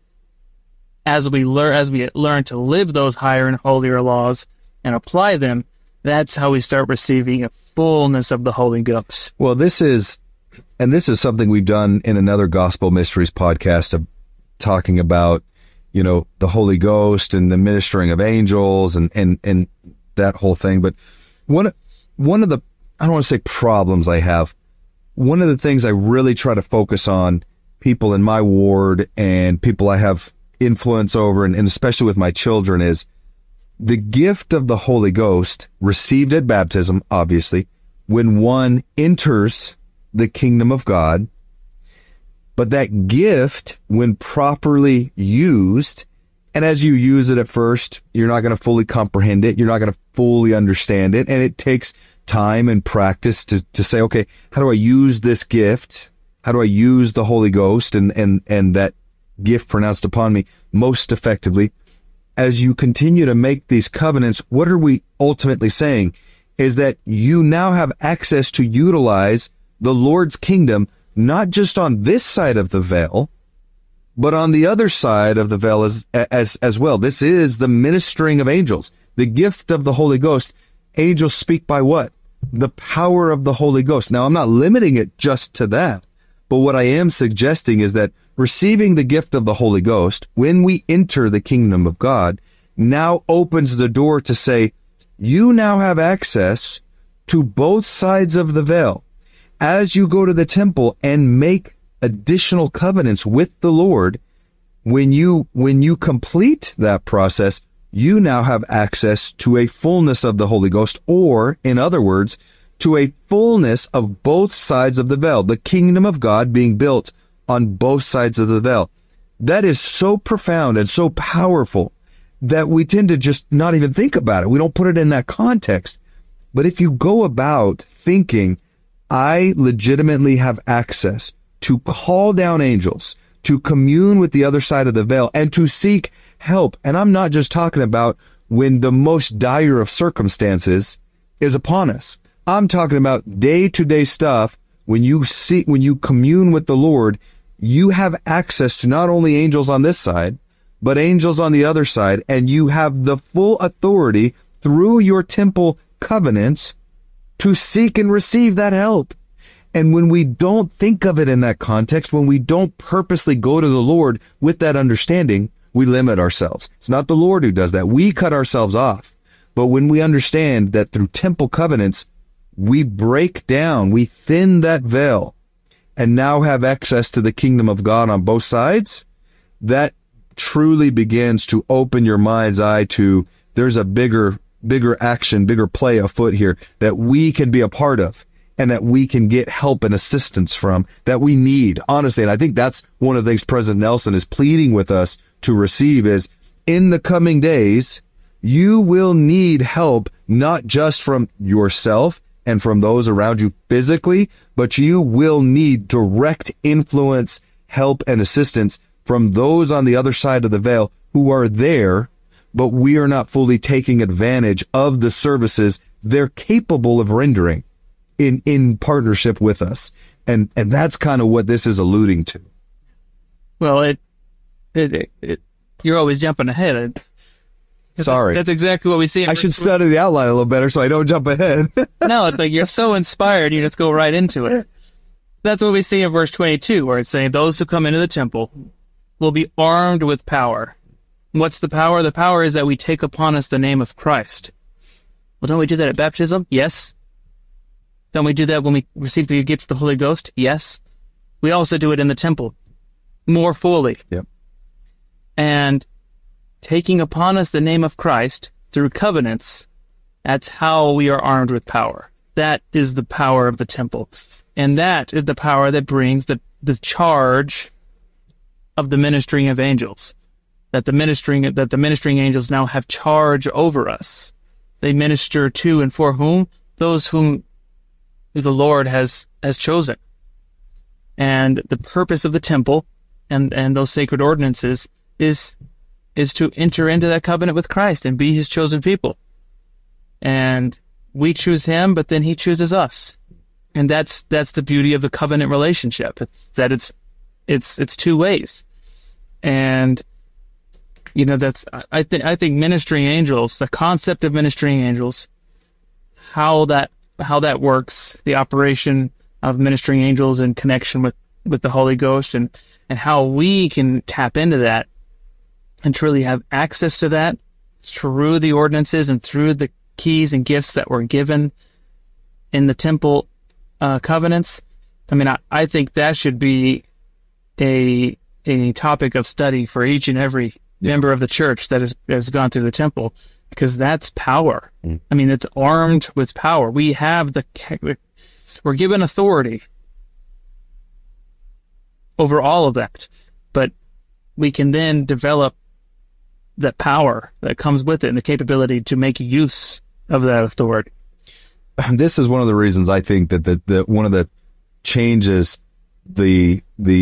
as we learn to live those higher and holier laws and apply them, that's how we start receiving a fullness of the Holy Ghost. Well, this is something we've done in another Gospel Mysteries podcast of talking about, the Holy Ghost and the ministering of angels and that whole thing. But one of the, I don't want to say problems I have, one of the things I really try to focus on people in my ward and people I have influence over, and especially with my children, is the gift of the Holy Ghost received at baptism, obviously, when one enters the kingdom of God. But that gift, when properly used, and as you use it at first, you're not going to fully comprehend it. You're not going to fully understand it. And it takes time and practice to say, okay, how do I use this gift? How do I use the Holy Ghost and that gift pronounced upon me most effectively? As you continue to make these covenants, what are we ultimately saying? Is that you now have access to utilize the Lord's kingdom, not just on this side of the veil, but on the other side of the veil as well. This is the ministering of angels, the gift of the Holy Ghost. Angels speak by what? The power of the Holy Ghost. Now, I'm not limiting it just to that, but what I am suggesting is that receiving the gift of the Holy Ghost, when we enter the kingdom of God, now opens the door to say, you now have access to both sides of the veil. As you go to the temple and make additional covenants with the Lord, when you complete that process, you now have access to a fullness of the Holy Ghost, or, in other words, to a fullness of both sides of the veil, the kingdom of God being built on both sides of the veil. That is so profound and so powerful that we tend to just not even think about it. We don't put it in that context. But if you go about thinking, I legitimately have access to call down angels, to commune with the other side of the veil, and to seek help. And I'm not just talking about when the most dire of circumstances is upon us. I'm talking about day-to-day stuff. When you commune with the Lord, you have access to not only angels on this side, but angels on the other side, and you have the full authority through your temple covenants to seek and receive that help. And when we don't think of it in that context, when we don't purposely go to the Lord with that understanding, we limit ourselves. It's not the Lord who does that. We cut ourselves off. But when we understand that through temple covenants, we break down, we thin that veil, and now have access to the kingdom of God on both sides, that truly begins to open your mind's eye to there's a bigger action, bigger play afoot here that we can be a part of, and that we can get help and assistance from, that we need, honestly. And I think that's one of the things President Nelson is pleading with us to receive is, in the coming days, you will need help, not just from yourself and from those around you physically, but you will need direct influence, help, and assistance from those on the other side of the veil who are there but we are not fully taking advantage of the services they're capable of rendering in partnership with us. And that's kind of what this is alluding to. Well, you're always jumping ahead. Sorry. That's exactly what we see. I should study the outline a little better so I don't jump ahead. No, it's like you're so inspired, you just go right into it. That's what we see in verse 22, where it's saying, those who come into the temple will be armed with power. What's the power? The power is that we take upon us the name of Christ. Well, don't we do that at baptism? Yes. Don't we do that when we receive the gift of the Holy Ghost? Yes. We also do it in the temple more fully. Yep. And taking upon us the name of Christ through covenants, that's how we are armed with power. That is the power of the temple. And that is the power that brings the charge of the ministering of angels. That the ministering angels now have charge over us. They minister to and for whom? Those whom the Lord has chosen. And the purpose of the temple and those sacred ordinances is to enter into that covenant with Christ and be his chosen people. And we choose him, but then he chooses us. And that's the beauty of the covenant relationship. It's that it's two ways. And I think ministering angels, the concept of ministering angels, how that works, the operation of ministering angels in connection with the Holy Ghost, and how we can tap into that and truly have access to that through the ordinances and through the keys and gifts that were given in the temple covenants. I mean, I think that should be a topic of study for each and every member of the church that has gone through the temple, because that's power. I mean, it's armed with power. We have we're given authority over all of that, but we can then develop the power that comes with it and the capability to make use of that authority. This is one of the reasons I think that the one of the changes the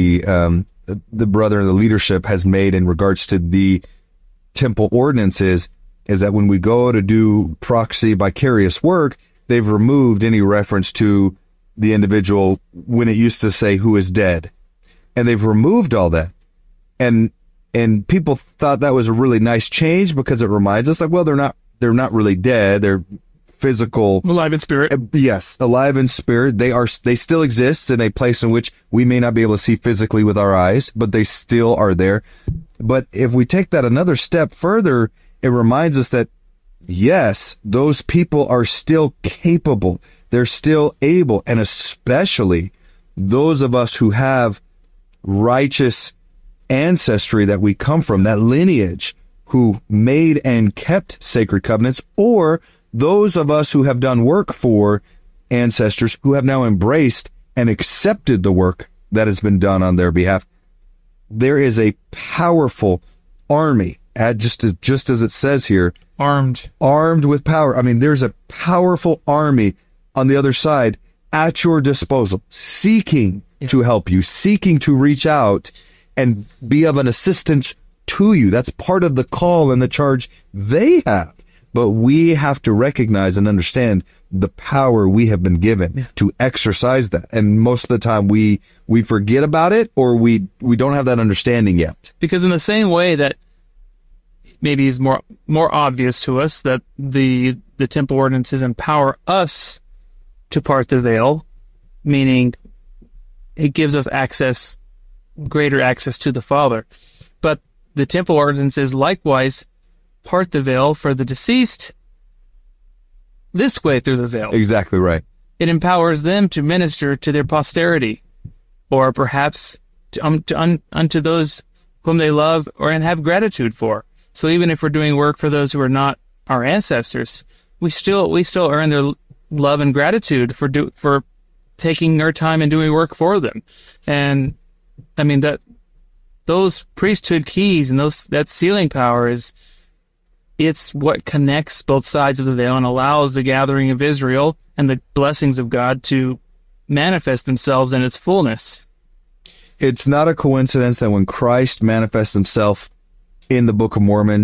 brother and the leadership has made in regards to the temple ordinances is that when we go to do proxy vicarious work, they've removed any reference to the individual when it used to say who is dead. And they've removed all that. And people thought that was a really nice change because it reminds us, like, well, they're not really dead. They're physical. Alive in spirit. Yes, alive in spirit. They still exist in a place in which we may not be able to see physically with our eyes, but they still are there. But if we take that another step further, it reminds us that, yes, those people are still capable. They're still able, and especially those of us who have righteous ancestry that we come from, that lineage, who made and kept sacred covenants, or those of us who have done work for ancestors who have now embraced and accepted the work that has been done on their behalf. There is a powerful army, just as it says here, armed with power. I mean, there's a powerful army on the other side at your disposal, seeking to help you, seeking to reach out and be of an assistance to you. That's part of the call and the charge they have. But we have to recognize and understand the power we have been given to exercise that. And most of the time we forget about it, or we don't have that understanding yet. Because in the same way that maybe is more obvious to us that the temple ordinances empower us to part the veil, meaning it gives us greater access to the Father. But the temple ordinances likewise part the veil for the deceased this way through the veil. Exactly right. It empowers them to minister to their posterity, or perhaps unto those whom they love and have gratitude for. So even if we're doing work for those who are not our ancestors, we still earn their love and gratitude for taking their time and doing work for them. And I mean, that those priesthood keys and that sealing power it's what connects both sides of the veil and allows the gathering of Israel and the blessings of God to manifest themselves in its fullness. It's not a coincidence that when Christ manifests himself in the Book of Mormon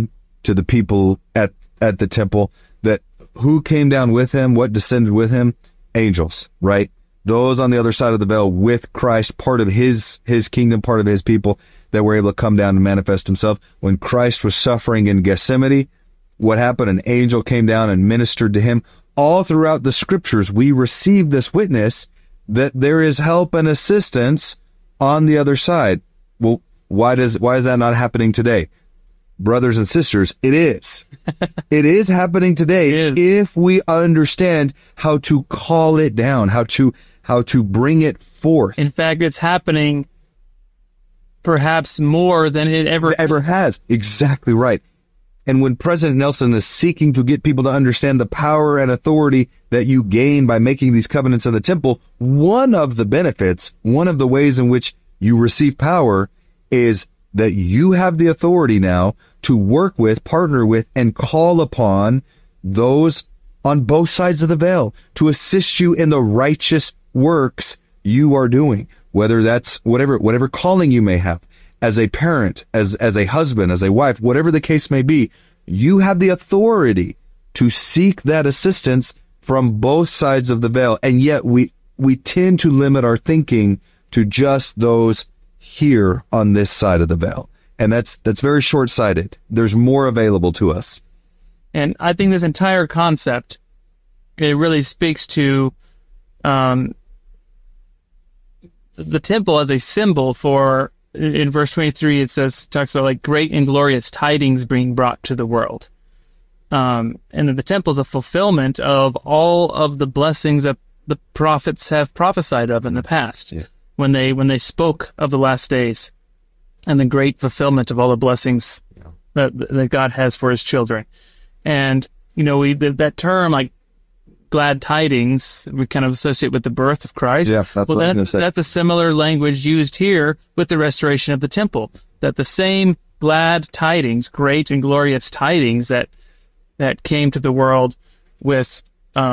to the people at the temple, that who came down with him, what descended with him? Angels, right? Those on the other side of the veil with Christ, part of his kingdom, part of his people, that were able to come down and manifest himself. When Christ was suffering in Gethsemane, what happened? An angel came down and ministered to him. All throughout the scriptures, we receive this witness that there is help and assistance on the other side. Well, why is that not happening today? Brothers and sisters, it is. It is happening today if we understand how to call it down, how to bring it forth. In fact, it's happening perhaps more than it ever has. Exactly right. And when President Nelson is seeking to get people to understand the power and authority that you gain by making these covenants in the temple, one of the benefits, one of the ways in which you receive power is that you have the authority now to work with, partner with, and call upon those on both sides of the veil to assist you in the righteous works you are doing, whether that's whatever calling you may have, as a parent, as a husband, as a wife, whatever the case may be. You have the authority to seek that assistance from both sides of the veil. And yet we tend to limit our thinking to just those here on this side of the veil. And that's very short-sighted. There's more available to us. And I think this entire concept, it really speaks to the temple as a symbol for, in verse 23, it talks about like great and glorious tidings being brought to the world. And that the temple is a fulfillment of all of the blessings that the prophets have prophesied of in the past. Yeah. When they spoke of the last days and the great fulfillment of all the blessings that God has for his children. And, that term, like glad tidings, we kind of associate with the birth of Christ. Yeah, that's a similar language used here with the restoration of the temple, that the same glad tidings, great and glorious tidings that came to the world with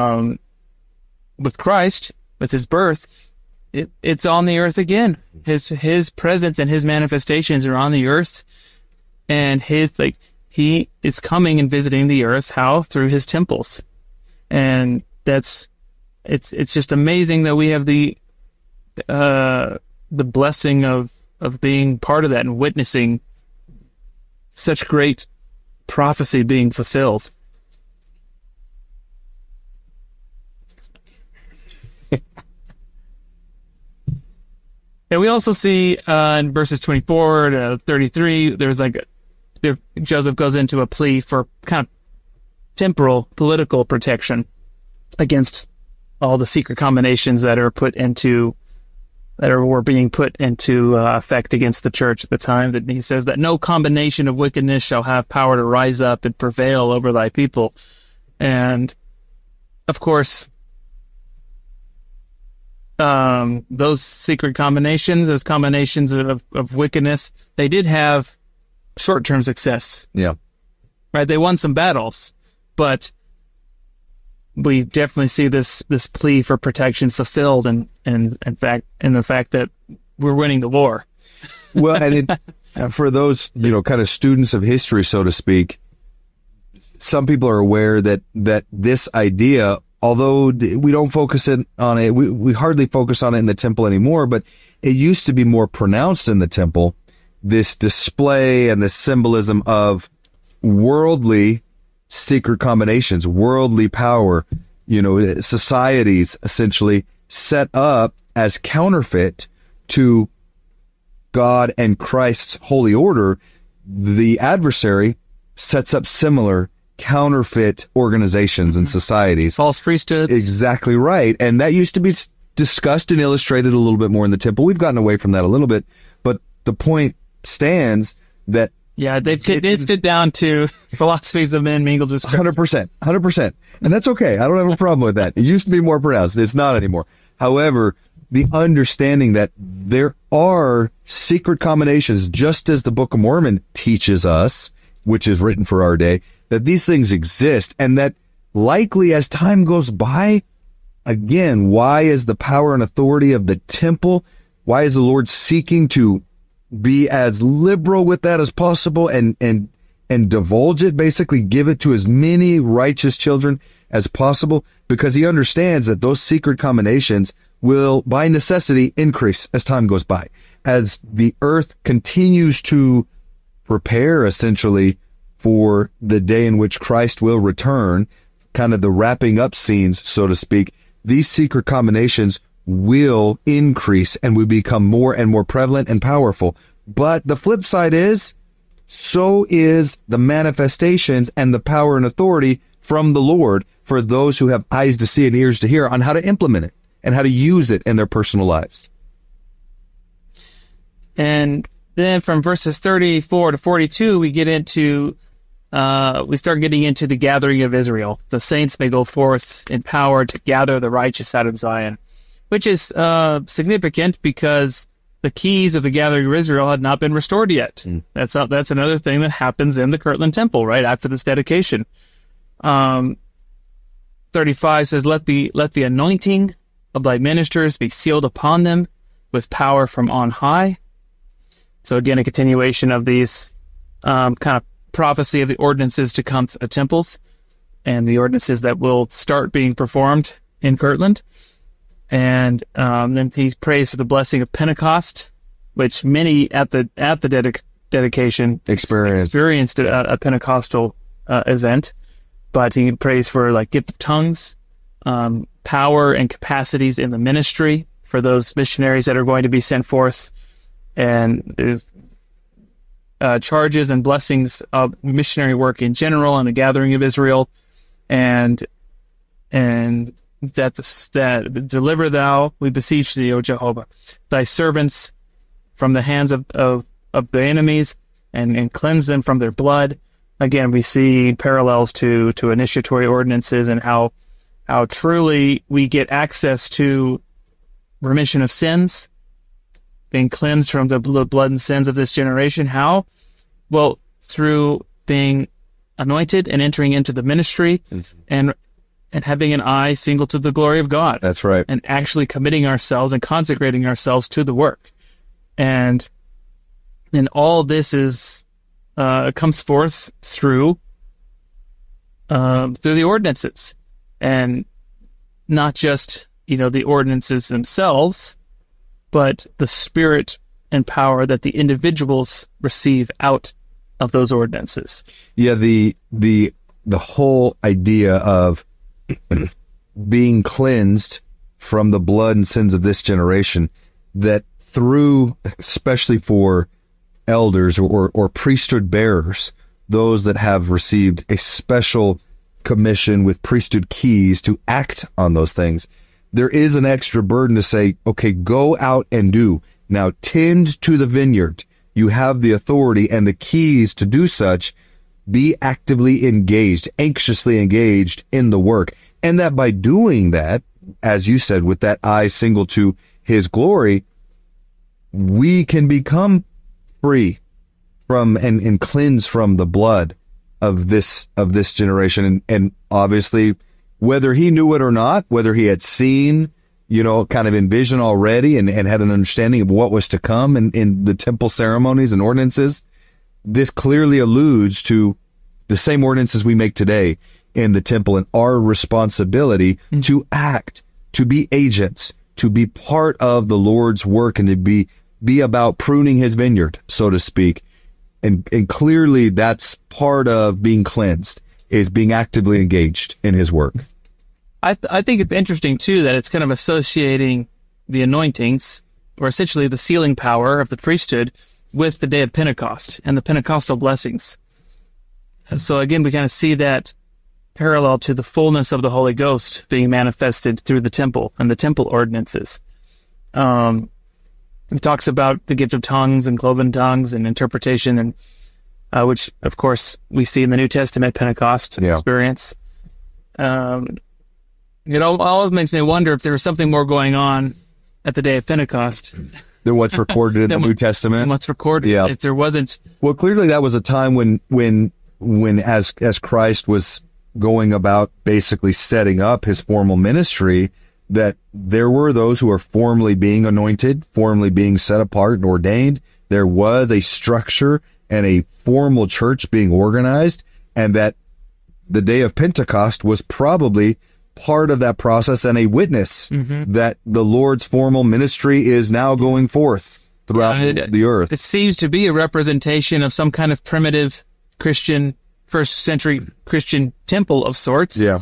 Christ, with his birth, it's on the earth again. His presence and his manifestations are on the earth, and he is coming and visiting the earth. How? Through his temples. And it's just amazing that we have the blessing of being part of that and witnessing such great prophecy being fulfilled. And we also see in verses 24 to 33, Joseph goes into a plea for kind of temporal political protection against all the secret combinations that were being put into effect against the church at the time. That he says that no combination of wickedness shall have power to rise up and prevail over thy people. And of course, those secret combinations, those combinations of wickedness, they did have short-term success. Yeah. Right? They won some battles, but we definitely see this plea for protection fulfilled in the fact that we're winning the war. Well, and for those, kind of students of history, so to speak, some people are aware that this idea, although we don't focus on it, we hardly focus on it in the temple anymore, but it used to be more pronounced in the temple, this display and the symbolism of worldly secret combinations, worldly power, societies essentially set up as counterfeit to God and Christ's holy order. The adversary sets up similar counterfeit organizations and societies. False priesthoods. Exactly right. And that used to be discussed and illustrated a little bit more in the temple. We've gotten away from that a little bit, but the point stands that they've condensed it down to philosophies of men mingled with scripture. 100%. And that's okay. I don't have a problem with that. It used to be more pronounced. It's not anymore. However, the understanding that there are secret combinations, just as the Book of Mormon teaches us, which is written for our day, that these things exist, and that likely as time goes by, again, why is the power and authority of the temple, why is the Lord seeking to be as liberal with that as possible and and divulge it, basically give it to as many righteous children as possible, because he understands that those secret combinations will, by necessity, increase as time goes by. As the earth continues to prepare, essentially, for the day in which Christ will return, kind of the wrapping up scenes, so to speak, these secret combinations will increase and will become more and more prevalent and powerful. But the flip side is, so is the manifestations and the power and authority from the Lord for those who have eyes to see and ears to hear on how to implement it and how to use it in their personal lives. And then from verses 34 to 42, we start getting into the gathering of Israel. The saints may go forth in power to gather the righteous out of Zion, which is significant because the keys of the gathering of Israel had not been restored yet. That's another thing that happens in the Kirtland Temple right after this dedication. 35 says, let the anointing of thy ministers be sealed upon them with power from on high. So again, a continuation of these kind of prophecy of the ordinances to come to the temples and the ordinances that will start being performed in Kirtland. And then he prays for the blessing of Pentecost, which many at the dedication experienced a Pentecostal event. But he prays for like gift of tongues, power and capacities in the ministry for those missionaries that are going to be sent forth. And there's charges and blessings of missionary work in general and the gathering of Israel, and that deliver thou, we beseech thee, O Jehovah, thy servants from the hands of the enemies, and cleanse them from their blood. Again, we see parallels to initiatory ordinances and how truly we get access to remission of sins, being cleansed from the blood and sins of this generation. How? Well, through being anointed and entering into the ministry and having an eye single to the glory of God. That's right. And actually committing ourselves and consecrating ourselves to the work. And all this is comes forth through the ordinances, and not just the ordinances themselves, but the spirit and power that the individuals receive out of those ordinances. Yeah, the whole idea of being cleansed from the blood and sins of this generation, that through, especially for elders or priesthood bearers, those that have received a special commission with priesthood keys to act on those things, there is an extra burden to say, okay, go out and do. Now tend to the vineyard. You have the authority and the keys to do such. Be actively engaged, anxiously engaged in the work. And that by doing that, as you said, with that eye single to his glory, we can become free from and cleanse from the blood of this generation. And obviously, whether he knew it or not, whether he had seen, kind of envision already and had an understanding of what was to come in the temple ceremonies and ordinances, this clearly alludes to the same ordinances we make today in the temple and our responsibility to act, to be agents, to be part of the Lord's work, and to be about pruning his vineyard, so to speak. And clearly that's part of being cleansed, is being actively engaged in his work. I think it's interesting, too, that it's kind of associating the anointings, or essentially the sealing power of the priesthood, with the day of Pentecost and the Pentecostal blessings. So again, we kind of see that parallel to the fullness of the Holy Ghost being manifested through the temple and the temple ordinances. He talks about the gift of tongues and cloven tongues and interpretation, and which, of course, we see in the New Testament Pentecost experience. It always makes me wonder if there was something more going on at the day of Pentecost than what's recorded in the New Testament. Than what's recorded. Yeah. If there wasn't. Well, clearly that was a time when as Christ was going about basically setting up his formal ministry, that there were those who were formally being anointed, formally being set apart and ordained. There was a structure and a formal church being organized, and that the day of Pentecost was probably part of that process and a witness that the Lord's formal ministry is now going forth throughout the earth. It seems to be a representation of some kind of primitive Christian, first century Christian temple of sorts. Yeah.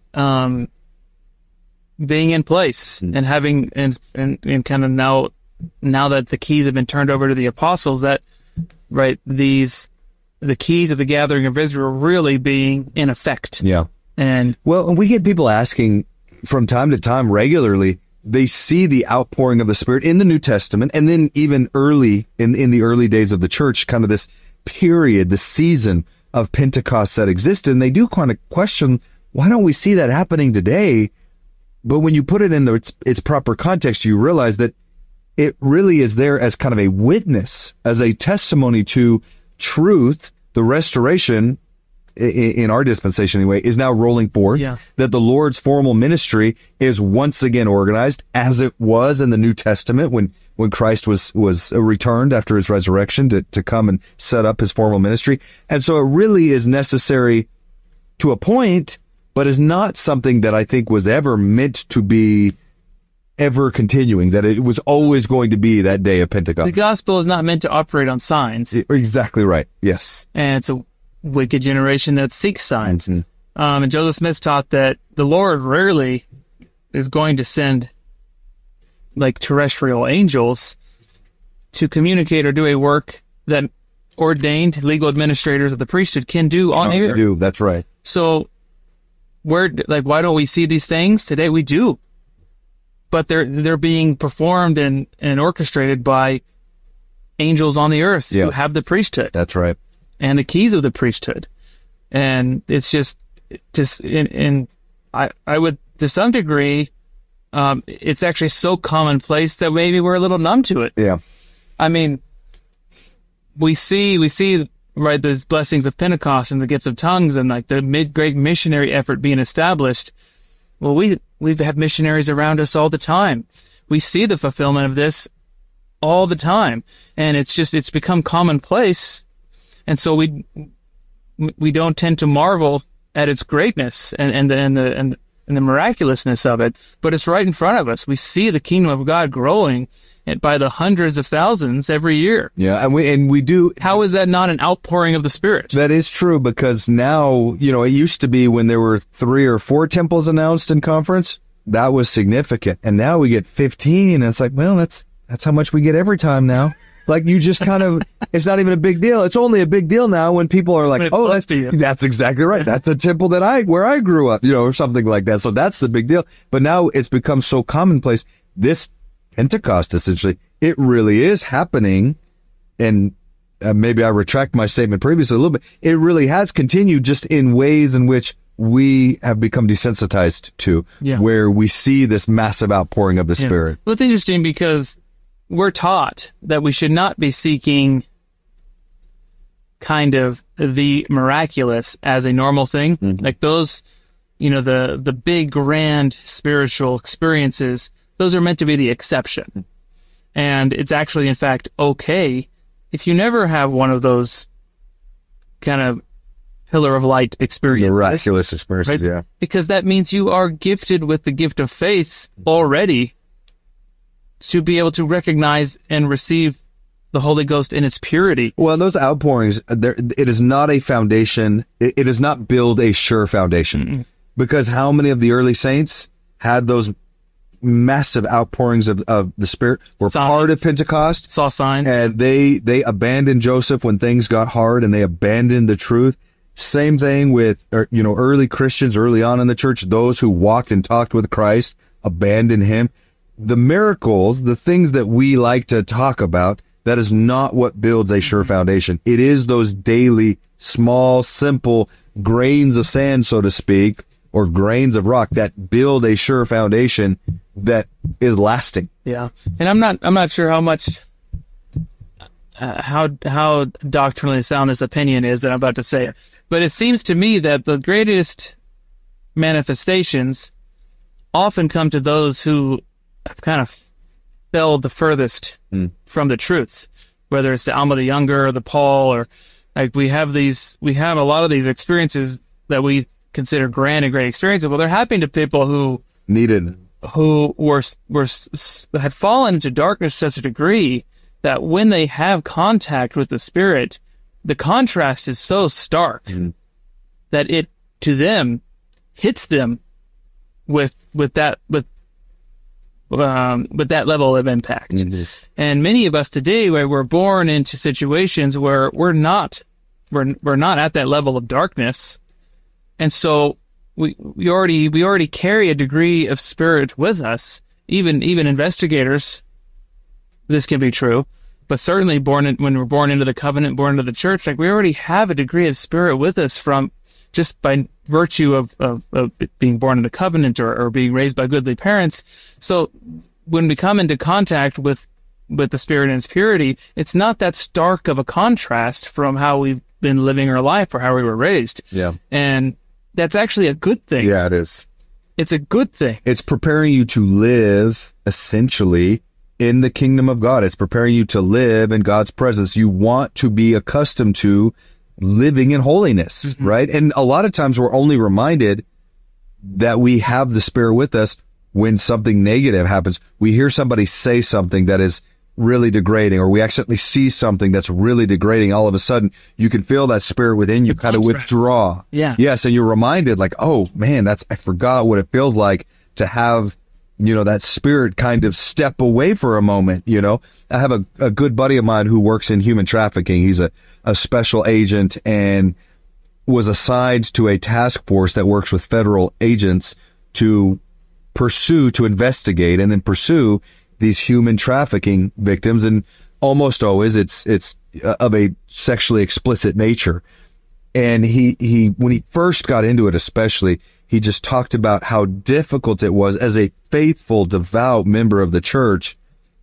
Being in place and having, and kind of now that the keys have been turned over to the apostles, that, right, the keys of the gathering of Israel really being in effect. Yeah. And we get people asking from time to time regularly, they see the outpouring of the Spirit in the New Testament, and then even early in the early days of the church, kind of this period, the season of Pentecost that existed, and they do kind of question, why don't we see that happening today? But when you put it into its proper context, you realize that it really is there as kind of a witness, as a testimony to truth. The restoration, in our dispensation anyway, is now rolling forth. Yeah. That the Lord's formal ministry is once again organized, as it was in the New Testament when Christ was returned after his resurrection to come and set up his formal ministry. And so it really is necessary to a point, but is not something that I think was ever meant to be ever continuing, that it was always going to be that day of Pentecost. the gospel is not meant to operate on signs. Exactly right. Yes. And it's a wicked generation that seeks signs. And Joseph Smith taught that the Lord rarely is going to send like terrestrial angels to communicate or do a work that ordained legal administrators of the priesthood can do on air. Do. That's right. So why don't we see these things today? We do, but they're being performed and orchestrated by angels on the earth who have the priesthood. That's right. And the keys of the priesthood. And it's just I would, to some degree, it's actually so commonplace that maybe we're a little numb to it. Yeah. I mean, we see, right, those blessings of Pentecost and the gifts of tongues and like the great missionary effort being established. Well, we have missionaries around us all the time. We see the fulfillment of this all the time. And it's become commonplace. And so we don't tend to marvel at its greatness and the miraculousness of it, but it's right in front of us. We see the kingdom of God growing by the hundreds of thousands every year. Yeah, and we do. How is that not an outpouring of the Spirit? That is true, because now, it used to be when there were 3 or 4 temples announced in conference, that was significant. And now we get 15, and it's like, well, that's how much we get every time now. Like, you just kind of, it's not even a big deal. It's only a big deal now when people are like, oh, that's exactly right. That's a temple where I grew up, or something like that. So that's the big deal. But now it's become so commonplace. This Pentecost, essentially, it really is happening. And maybe I retract my statement previously a little bit. It really has continued, just in ways in which we have become desensitized to, where we see this massive outpouring of the Spirit. Well, it's interesting because we're taught that we should not be seeking kind of the miraculous as a normal thing. Like those, the big, grand spiritual experiences, those are meant to be the exception. And it's actually, in fact, okay if you never have one of those kind of pillar of light experiences. Miraculous experiences, right? Because that means you are gifted with the gift of faith already to be able to recognize and receive the Holy Ghost in its purity. Well, those outpourings, it is not a foundation. It does not build a sure foundation. Because how many of the early saints had those massive outpourings of the Spirit, were part of Pentecost, saw signs, and they abandoned Joseph when things got hard, and they abandoned the truth. Same thing with, early Christians early on in the church, those who walked and talked with Christ, abandoned him. The miracles, the things that we like to talk about, that is not what builds a sure foundation. It is those daily, small, simple grains of sand, so to speak, or grains of rock that build a sure foundation that is lasting. Yeah. And I'm not sure how much, how doctrinally sound this opinion is that I'm about to say, but it seems to me that the greatest manifestations often come to those who have kind of fell the furthest from the truth. whether it's the Alma the Younger or the Paul, or like we have a lot of these experiences that we consider grand and great experiences. Well, they're happening to people who had fallen into darkness to such a degree that when they have contact with the Spirit, the contrast is so stark that it to them hits them with that level of impact. And many of us today, where we're born into situations where we're not at that level of darkness, and so we already carry a degree of Spirit with us. Even investigators, this can be true, but certainly when we're born into the covenant, born into the church, like we already have a degree of Spirit with us from just by virtue of being born in the covenant or being raised by goodly parents. So when we come into contact with the Spirit in its purity, it's not that stark of a contrast from how we've been living our life or how we were raised. Yeah. And that's actually a good thing. Yeah, it is. It's a good thing. It's preparing you to live essentially in the kingdom of God. It's preparing you to live in God's presence. You want to be accustomed to living in holiness, right? And a lot of times we're only reminded that we have the Spirit with us when something negative happens. We hear somebody say something that is really degrading, or we accidentally see something that's really degrading. All of a sudden, you can feel that Spirit within you kind of withdraw. Yeah. Yes, and you're reminded, like, oh man, I forgot what it feels like to have, that Spirit kind of step away for a moment. I have a good buddy of mine who works in human trafficking. He's a special agent and was assigned to a task force that works with federal agents to investigate and then pursue these human trafficking victims. And almost always it's of a sexually explicit nature. And he when he first got into it, especially, he just talked about how difficult it was as a faithful, devout member of the church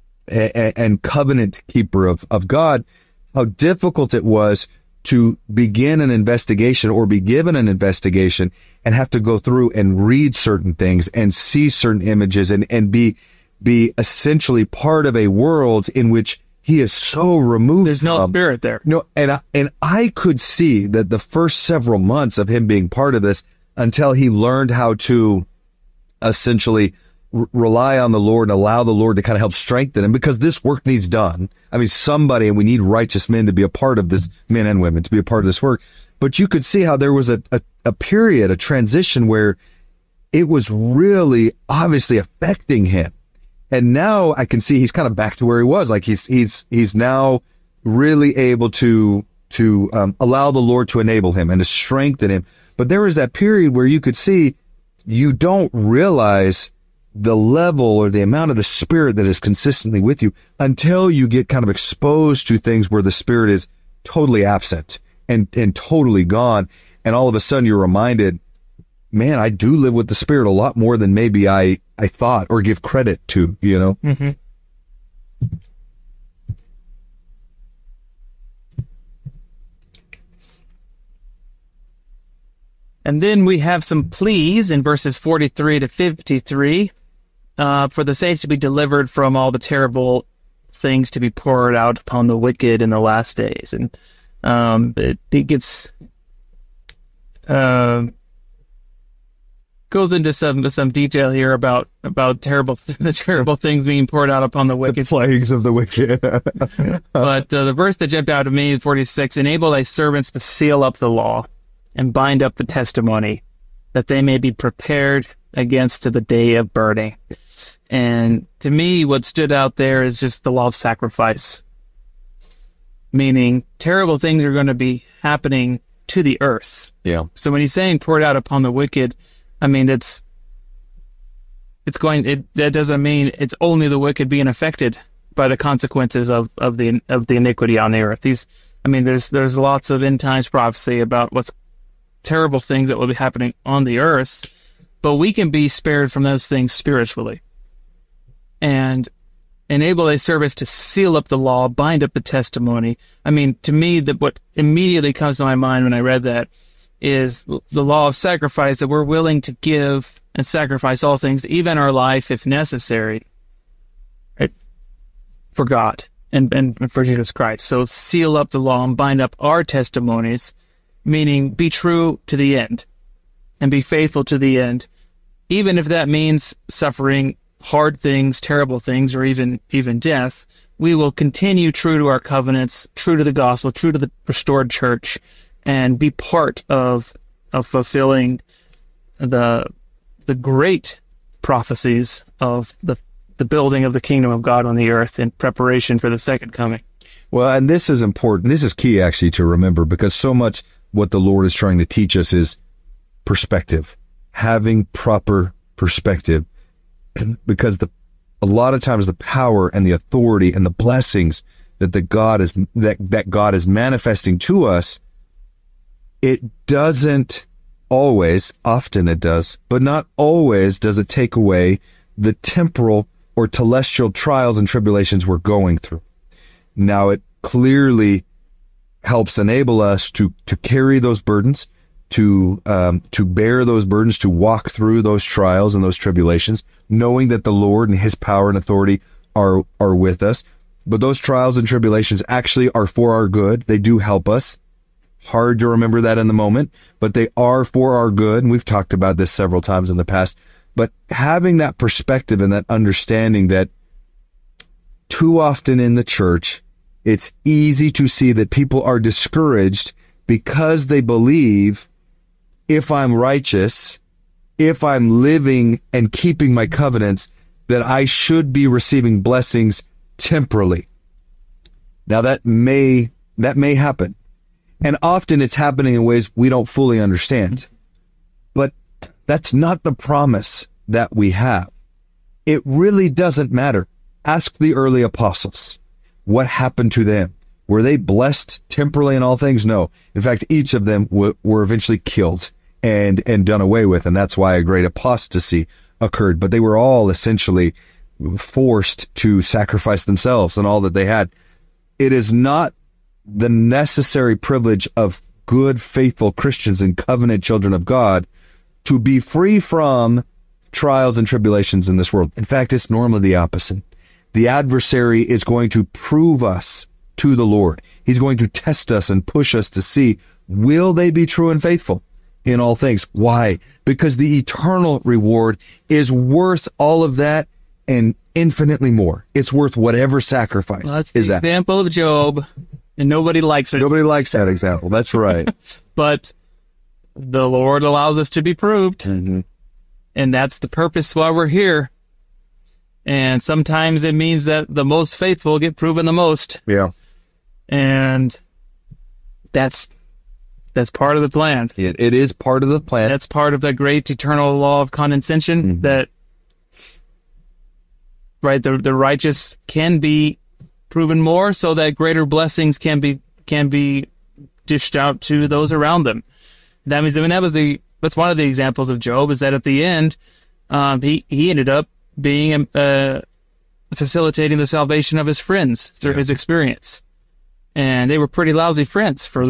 and covenant keeper of God, how difficult it was to begin an investigation or be given an investigation and have to go through and read certain things and see certain images and be essentially part of a world in which he is so removed. There's no Spirit there. No, and I could see that the first several months of him being part of this, until he learned how to essentially rely on the Lord and allow the Lord to kind of help strengthen him, because this work needs done. I mean, and we need righteous men to be a part of this, men and women to be a part of this work. But you could see how there was a period, a transition where it was really obviously affecting him. And now I can see he's kind of back to where he was. Like he's now really able to allow the Lord to enable him and to strengthen him. But there was that period where you could see you don't realize the level or the amount of the Spirit that is consistently with you until you get kind of exposed to things where the Spirit is totally absent and totally gone. And all of a sudden you're reminded, man, I do live with the Spirit a lot more than maybe I thought or give credit to, Mm-hmm. And then we have some pleas in verses 43 to 53 for the saints to be delivered from all the terrible things to be poured out upon the wicked in the last days. And it gets goes into some detail here about the terrible things being poured out upon the wicked. The plagues of the wicked. But the verse that jumped out to me in 46, enable thy servants to seal up the law and bind up the testimony, that they may be prepared against to the day of burning. And to me, what stood out there is just the law of sacrifice, meaning terrible things are going to be happening to the earth. Yeah. So when he's saying poured out upon the wicked, I mean, that doesn't mean it's only the wicked being affected by the consequences of the iniquity on the earth. There's lots of end times prophecy about what's terrible things that will be happening on the earth, but we can be spared from those things spiritually. And enable thy servants to seal up the law, bind up the testimony. I mean, to me, what immediately comes to my mind when I read that is the law of sacrifice, that we're willing to give and sacrifice all things, even our life if necessary, right, for God. and for Jesus Christ. So seal up the law and bind up our testimonies, meaning be true to the end and be faithful to the end, even if that means suffering hard things, terrible things, or even death. We will continue true to our covenants, true to the gospel, true to the restored church, and be part of fulfilling the great prophecies of the building of the kingdom of God on the earth in preparation for the second coming. Well, and this is important. This is key, actually, to remember, because so much what the Lord is trying to teach us is perspective, having proper perspective, because a lot of times the power and the authority and the blessings that God is manifesting to us, it doesn't always, often it does, but not always does it take away the temporal or telestial trials and tribulations we're going through. Now, it clearly helps enable us to carry those burdens, to bear those burdens, to walk through those trials and those tribulations, knowing that the Lord and his power and authority are with us. But those trials and tribulations actually are for our good. They do help us. Hard to remember that in the moment, but they are for our good. And we've talked about this several times in the past. But having that perspective and that understanding that too often in the church, it's easy to see that people are discouraged because they believe, if I'm righteous, if I'm living and keeping my covenants, that I should be receiving blessings temporally. Now that may happen. And often it's happening in ways we don't fully understand. But that's not the promise that we have. It really doesn't matter. Ask the early apostles. What happened to them? Were they blessed temporally in all things? No. In fact, each of them were eventually killed and done away with, and that's why a great apostasy occurred. But they were all essentially forced to sacrifice themselves and all that they had. It is not the necessary privilege of good, faithful Christians and covenant children of God to be free from trials and tribulations in this world. In fact, it's normally the opposite. The adversary is going to prove us to the Lord. He's going to test us and push us to see, will they be true and faithful in all things? Why? Because the eternal reward is worth all of that and infinitely more. It's worth whatever sacrifice. Well, that's the example of Job, and nobody likes it. Nobody likes that example. That's right. But the Lord allows us to be proved, and that's the purpose why we're here. And sometimes it means that the most faithful get proven the most. Yeah. And that's part of the plan. It is part of the plan. That's part of the great eternal law of condescension, that right, the righteous can be proven more so that greater blessings can be dished out to those around them. That means, that's one of the examples of Job, is that at the end, he ended up being facilitating the salvation of his friends through his experience. And they were pretty lousy friends for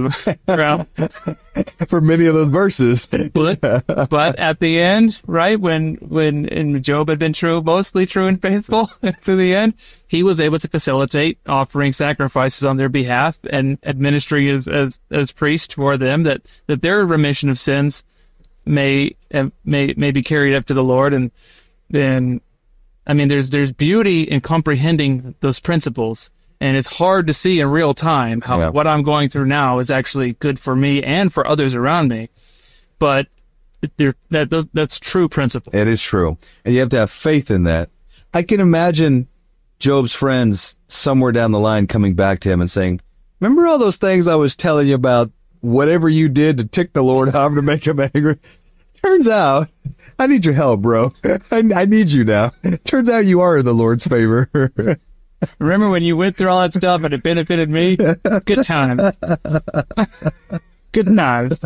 many of those verses. But at the end, right, when Job had been mostly true and faithful to the end, he was able to facilitate offering sacrifices on their behalf and administering as priest for them, that their remission of sins may be carried up to the Lord. And then, I mean, there's beauty in comprehending those principles. And it's hard to see in real time how what I'm going through now is actually good for me and for others around me. But that's true principle. It is true. And you have to have faith in that. I can imagine Job's friends somewhere down the line coming back to him and saying, remember all those things I was telling you about, whatever you did to tick the Lord off to make him angry? Turns out, I need your help, bro. I need you now. Turns out you are in the Lord's favor. Remember when you went through all that stuff and it benefited me? Good times. Good times.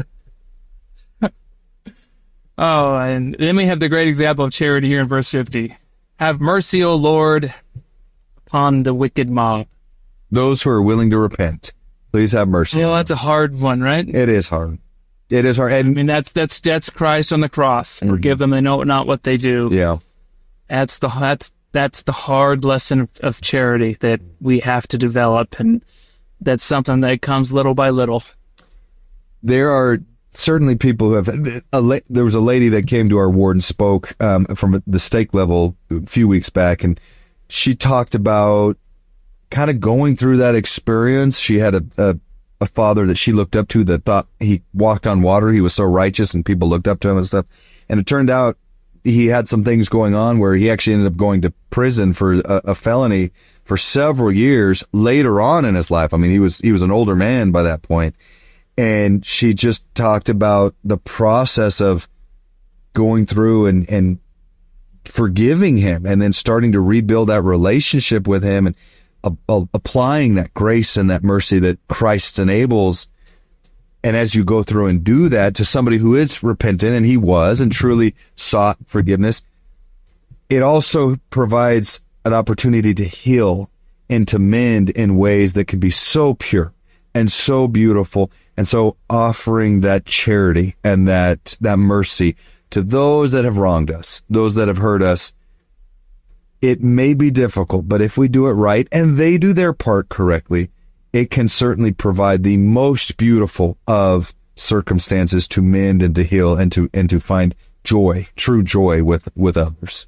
Oh, and then we have the great example of charity here in verse 50. Have mercy, O Lord, upon the wicked mob. Those who are willing to repent. Please have mercy. You know, that's a hard one, right? It is hard. It is hard. And, I mean, that's Christ on the cross. Forgive them, they know not what they do. Yeah. That's that's the hard lesson of charity that we have to develop, and that's something that comes little by little. There are certainly people who have. There was a lady that came to our ward and spoke from the stake level a few weeks back, and she talked about kind of going through that experience. She had a father that she looked up to that thought he walked on water. He was so righteous, and people looked up to him and stuff. And it turned out he had some things going on where he actually ended up going to prison for a felony for several years later on in his life. I mean, he was an older man by that point. And she just talked about the process of going through and forgiving him, and then starting to rebuild that relationship with him, and applying that grace and that mercy that Christ enables. And as you go through and do that to somebody who is repentant, and he was, and truly sought forgiveness, it also provides an opportunity to heal and to mend in ways that can be so pure and so beautiful. And so offering that charity and that mercy to those that have wronged us, those that have hurt us, it may be difficult, but if we do it right and they do their part correctly, it can certainly provide the most beautiful of circumstances to mend and to heal and to find joy, true joy with others.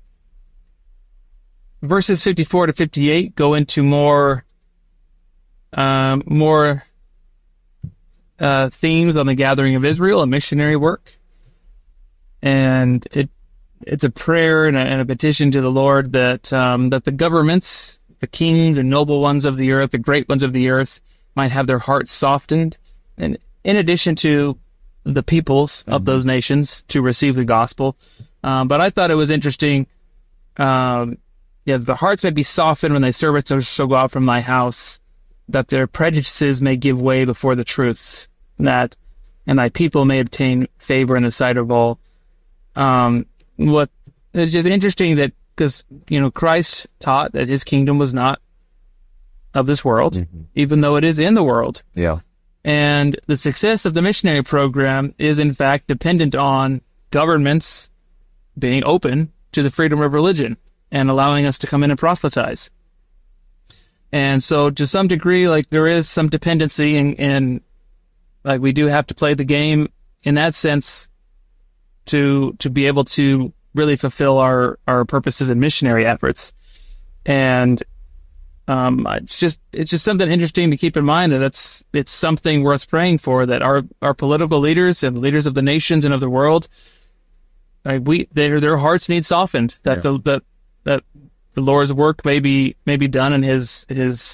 Verses 54 to 58 go into more themes on the gathering of Israel, a missionary work. And it's a prayer and a petition to the Lord that the governments, the kings and noble ones of the earth, the great ones of the earth, might have their hearts softened, and in addition to the peoples of those nations to receive the gospel. But I thought it was interesting. The hearts may be softened when thy servants shall go out from thy house, that their prejudices may give way before the truths, and thy people may obtain favor in the sight of all. It's just interesting that, because, Christ taught that his kingdom was not of this world, even though it is in the world. Yeah. And the success of the missionary program is, in fact, dependent on governments being open to the freedom of religion and allowing us to come in and proselytize. And so, to some degree, there is some dependency in we do have to play the game in that sense to be able to really fulfill our purposes in missionary efforts. And it's just something interesting to keep in mind, that it's something worth praying for, that our political leaders and the leaders of the nations and of the world, their hearts need softened, that the Lord's work may be done and his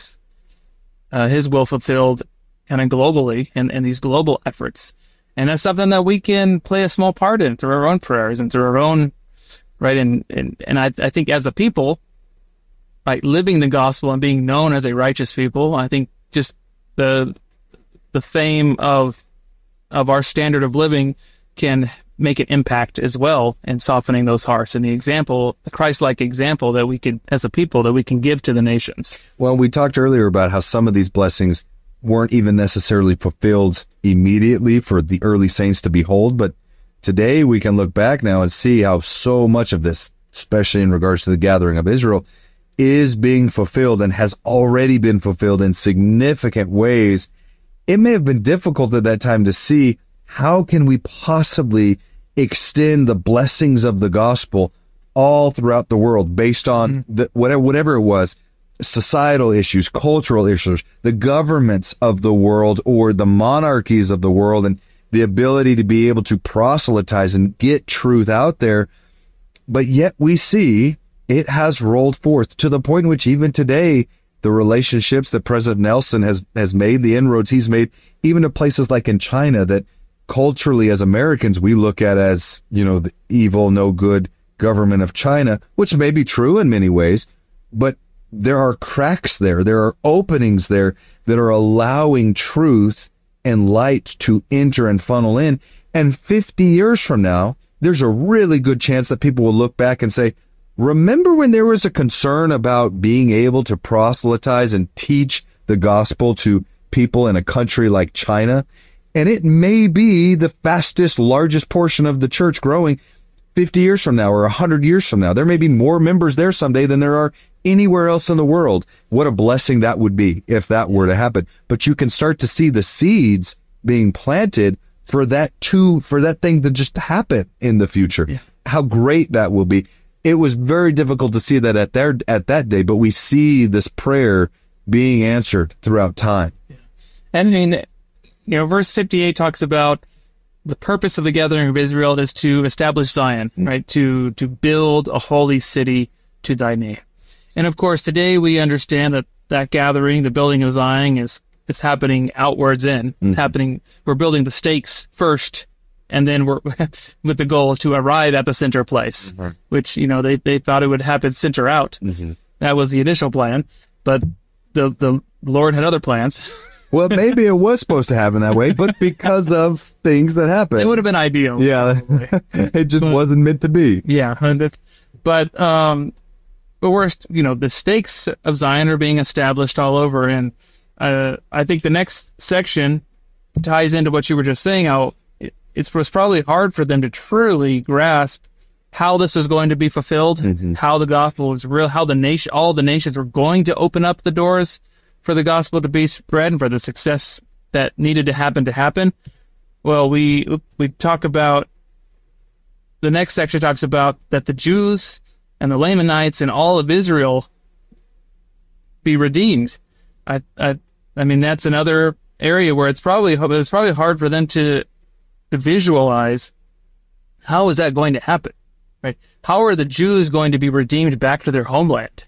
will fulfilled kind of globally in these global efforts. And that's something that we can play a small part in through our own prayers and through our own, right? And I think as a people, living the gospel and being known as a righteous people, I think just the fame of our standard of living can make an impact as well in softening those hearts, and the Christ-like example that we could, as a people, that we can give to the nations. Well, we talked earlier about how some of these blessings weren't even necessarily fulfilled immediately for the early saints to behold, but today we can look back now and see how so much of this, especially in regards to the gathering of Israel, is being fulfilled and has already been fulfilled in significant ways. It may have been difficult at that time to see how can we possibly extend the blessings of the gospel all throughout the world based on whatever it was, societal issues, cultural issues, the governments of the world or the monarchies of the world, and the ability to be able to proselytize and get truth out there. But yet we see it has rolled forth to the point in which even today, the relationships that President Nelson has made, the inroads he's made, even to places like in China that culturally as Americans we look at as, the evil, no good government of China, which may be true in many ways, but there are cracks there. There are openings there that are allowing truth and light to enter and funnel in. And 50 years from now, there's a really good chance that people will look back and say, remember when there was a concern about being able to proselytize and teach the gospel to people in a country like China? And it may be the fastest, largest portion of the church growing. 50 years from now or 100 years from now. There may be more members there someday than there are anywhere else in the world. What a blessing that would be if that were to happen. But you can start to see the seeds being planted for that thing to just happen in the future. Yeah. How great that will be. It was very difficult to see that at that day, but we see this prayer being answered throughout time. And I mean, verse 58 talks about the purpose of the gathering of Israel is to establish Zion, right? To build a holy city to thy name. And of course, today we understand that gathering, the building of Zion, is happening outwards in. It's happening. We're building the stakes first, and then we're with the goal to arrive at the center place, which they thought it would happen center out. That was the initial plan, but the Lord had other plans. Well, maybe it was supposed to happen that way, but because of things that happened. It would have been ideal. Yeah, it just wasn't meant to be. Yeah, but we're, the stakes of Zion are being established all over, and I think the next section ties into what you were just saying, how it was probably hard for them to truly grasp how this was going to be fulfilled, how the gospel was real, how all the nations were going to open up the doors for the gospel to be spread and for the success that needed to happen. Well, we talk about, the next section talks about that the Jews and the Lamanites and all of Israel be redeemed. I mean, that's another area where it was probably hard for them to visualize how is that going to happen, right? How are the Jews going to be redeemed back to their homeland?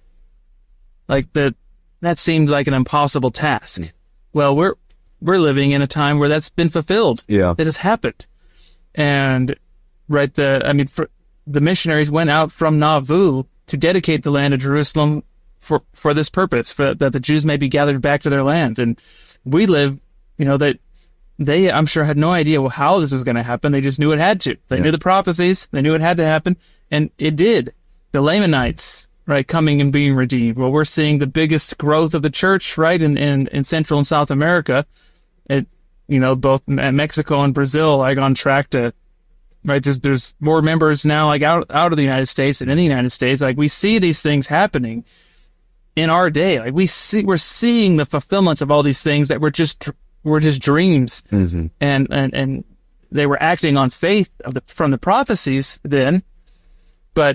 That seemed like an impossible task. Well, we're living in a time where that's been fulfilled. Yeah, it has happened, and the missionaries went out from Nauvoo to dedicate the land of Jerusalem for this purpose, that the Jews may be gathered back to their lands. And we live, that they, I'm sure, had no idea how this was going to happen. They just knew it had to. They knew the prophecies. They knew it had to happen, and it did. The Lamanites, right, coming and being redeemed. Well, we're seeing the biggest growth of the church, right, in Central and South America. Both Mexico and Brazil, on track to, right, there's more members now, out of the United States than in the United States. We see these things happening in our day. We're seeing the fulfillments of all these things that were just dreams, and they were acting on faith from the prophecies then, but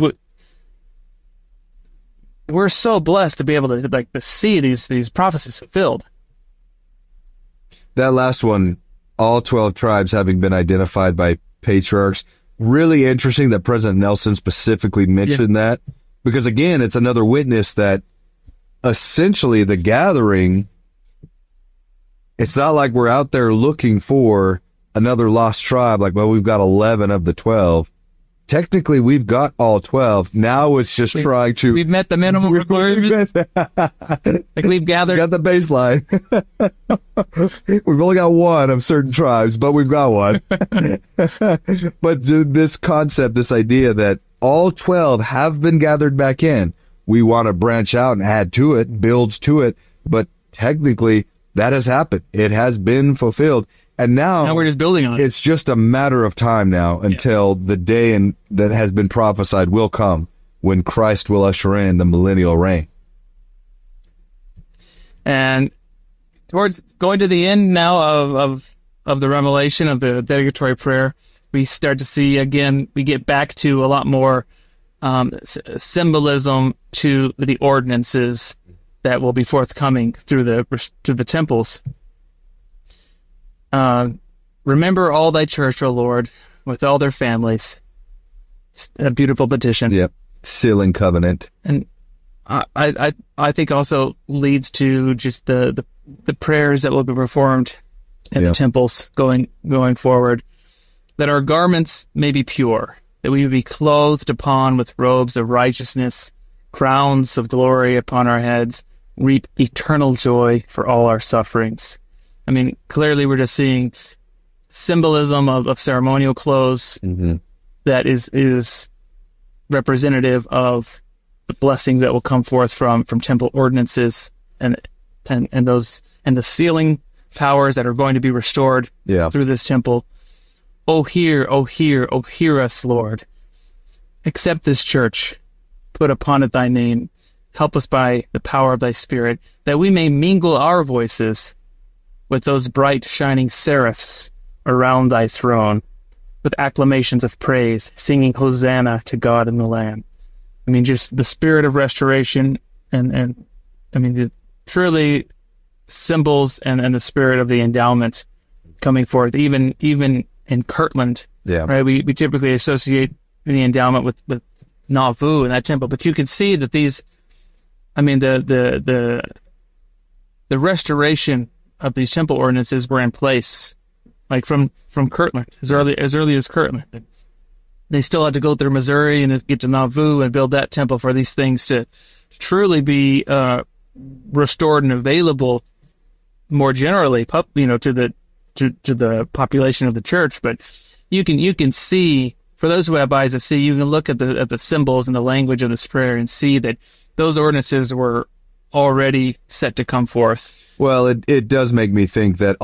we're so blessed to be able to see these prophecies fulfilled. That last one, all 12 tribes having been identified by patriarchs, really interesting that President Nelson specifically mentioned that, because again, it's another witness that essentially the gathering, it's not like we're out there looking for another lost tribe, we've got 11 of the 12. Technically, we've got all 12. Now it's just trying to... We've met the minimum requirement. We've gathered... Got the baseline. We've only got one of certain tribes, but we've got one. But this concept, this idea that all 12 have been gathered back in, we want to branch out and add to it, build to it, but technically, that has happened. It has been fulfilled. And now we're just building on it. It's just a matter of time now until the day that has been prophesied will come, when Christ will usher in the millennial reign. And towards going to the end now of the revelation of the dedicatory prayer, we start to see again, we get back to a lot more symbolism to the ordinances that will be forthcoming through the temples. Remember all thy church, O Lord, with all their families. Just a beautiful petition. Yep. Sealing covenant. And I think also leads to just the prayers that will be performed in the temples going forward. That our garments may be pure, that we may be clothed upon with robes of righteousness, crowns of glory upon our heads, reap eternal joy for all our sufferings. I mean, clearly we're just seeing symbolism of ceremonial clothes that is representative of the blessings that will come forth from temple ordinances and the sealing powers that are going to be restored through this temple. Oh hear us, Lord. accept this church, put upon it thy name, help us by the power of thy Spirit, that we may mingle our voices with those bright shining seraphs around thy throne, with acclamations of praise, singing Hosanna to God in the Lamb. I mean, just the spirit of restoration and I mean, truly symbols and the spirit of the endowment coming forth, even in Kirtland, right? We typically associate the endowment with Nauvoo and that temple, but you can see that these, I mean, the restoration of these temple ordinances were in place, like from Kirtland, as early as Kirtland. They still had to go through Missouri and get to Nauvoo and build that temple for these things to truly be restored and available more generally, to the population of the church. But you can see, for those who have eyes to see, you can look at the symbols and the language of this prayer and see that those ordinances were already set to come forth. Well, it does make me think that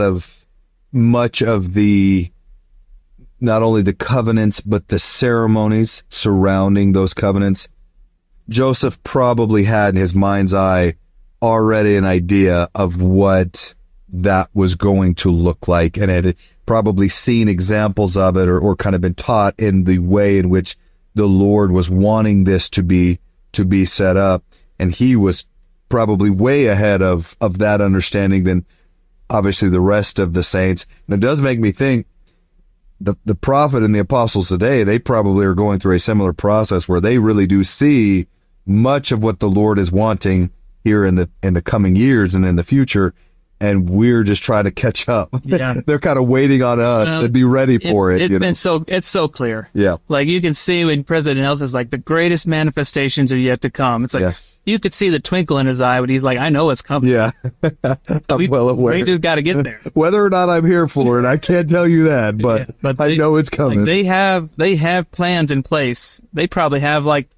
much of the, not only the covenants, but the ceremonies surrounding those covenants, Joseph probably had in his mind's eye already an idea of what that was going to look like, and had probably seen examples of it or kind of been taught in the way in which the Lord was wanting this to be set up. And he was probably way ahead of that understanding than obviously the rest of the saints. And it does make me think the prophet and the apostles today, they probably are going through a similar process where they really do see much of what the Lord is wanting here in the coming years and in the future, and we're just trying to catch up. Yeah. They're kind of waiting on us to be ready for it. It's so clear. Yeah. Like you can see when President Nelson's like, the greatest manifestations are yet to come. It's like, you could see the twinkle in his eye when he's like, I know it's coming. Yeah. I'm well aware. We just got to get there. Whether or not I'm here for it, I can't tell you that, but I know it's coming. Like they have plans in place. They probably have like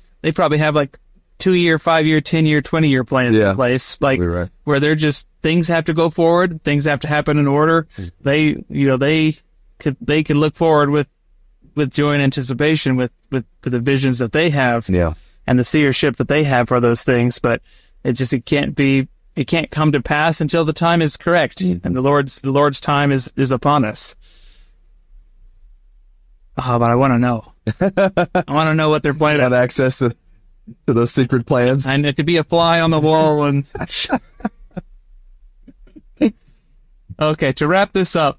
2-year, 5-year, 10-year, 20-year plans in place, like where they're just, things have to go forward, things have to happen in order. They could look forward with joy and anticipation with the visions that they have, and the seership that they have for those things. But it can't come to pass until the time is correct, and the Lord's time is upon us. Oh, but I want to know. I want to know what they're planning. Have access to those secret plans. I need to be a fly on the wall. And okay, to wrap this up,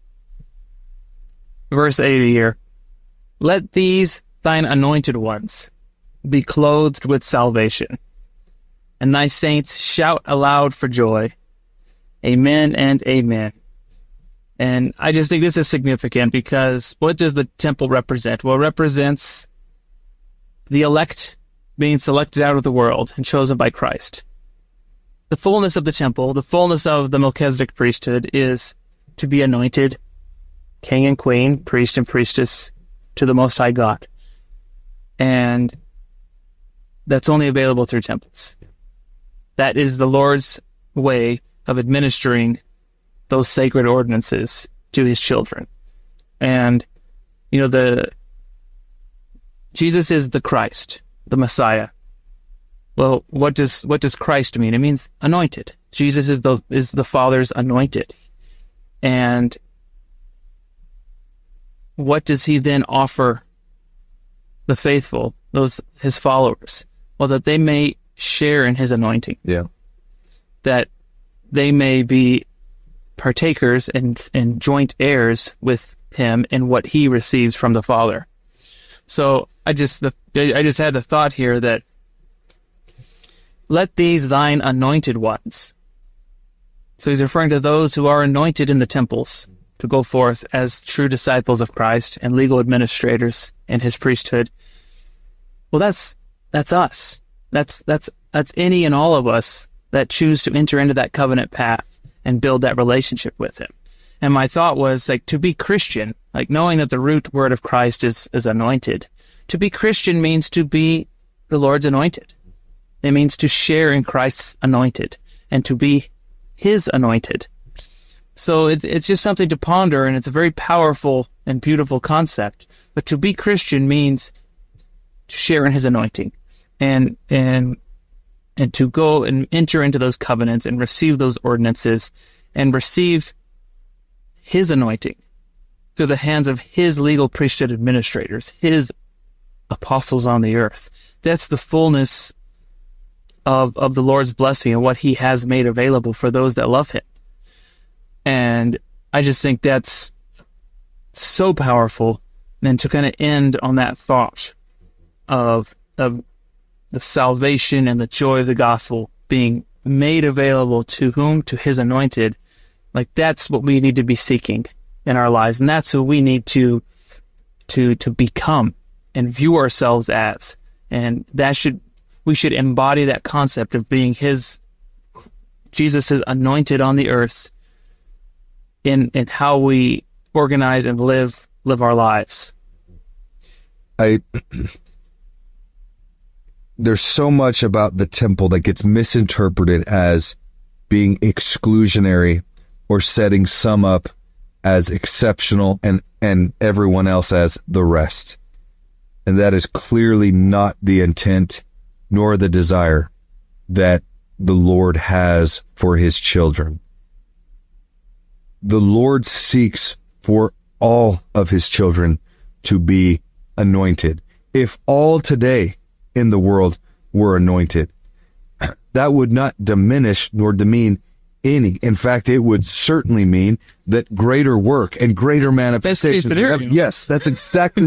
verse 80 here. Let these thine anointed ones be clothed with salvation, and thy saints shout aloud for joy. Amen and amen. And I just think this is significant, because what does the temple represent? Well, it represents the elect being selected out of the world and chosen by Christ. The fullness of the temple, the fullness of the Melchizedek priesthood, is to be anointed king and queen, priest and priestess to the Most High God. And that's only available through temples. That is the Lord's way of administering those sacred ordinances to his children. And, Jesus is the Christ, the Messiah. Well, what does Christ mean? It means anointed. Jesus is the Father's anointed. And what does he then offer the faithful, his followers? Well, that they may share in his anointing. Yeah. That they may be partakers and joint heirs with him in what he receives from the Father. So I just had the thought here that let these thine anointed ones. So he's referring to those who are anointed in the temples to go forth as true disciples of Christ and legal administrators in his priesthood. Well, that's us. That's any and all of us that choose to enter into that covenant path and build that relationship with him. And my thought was, like, to be Christian, like knowing that the root word of Christ is anointed. To be Christian means to be the Lord's anointed. It means to share in Christ's anointed and to be his anointed. So it's just something to ponder, and it's a very powerful and beautiful concept. But to be Christian means share in his anointing and to go and enter into those covenants and receive those ordinances and receive his anointing through the hands of his legal priesthood administrators, his apostles on the earth. That's the fullness of the Lord's blessing and what he has made available for those that love him. And I just think that's so powerful. And to kind of end on that thought of the salvation and the joy of the gospel being made available to whom? To his anointed. Like, that's what we need to be seeking in our lives. And that's what we need to become and view ourselves as. And we should embody that concept of being Jesus is anointed on the earth in how we organize and live our lives. There's so much about the temple that gets misinterpreted as being exclusionary or setting some up as exceptional and everyone else as the rest. And that is clearly not the intent nor the desire that the Lord has for his children. The Lord seeks for all of his children to be anointed. If all today in the world were anointed, that would not diminish nor demean any. In fact, it would certainly mean that greater work and greater manifestations. Yes, that's exactly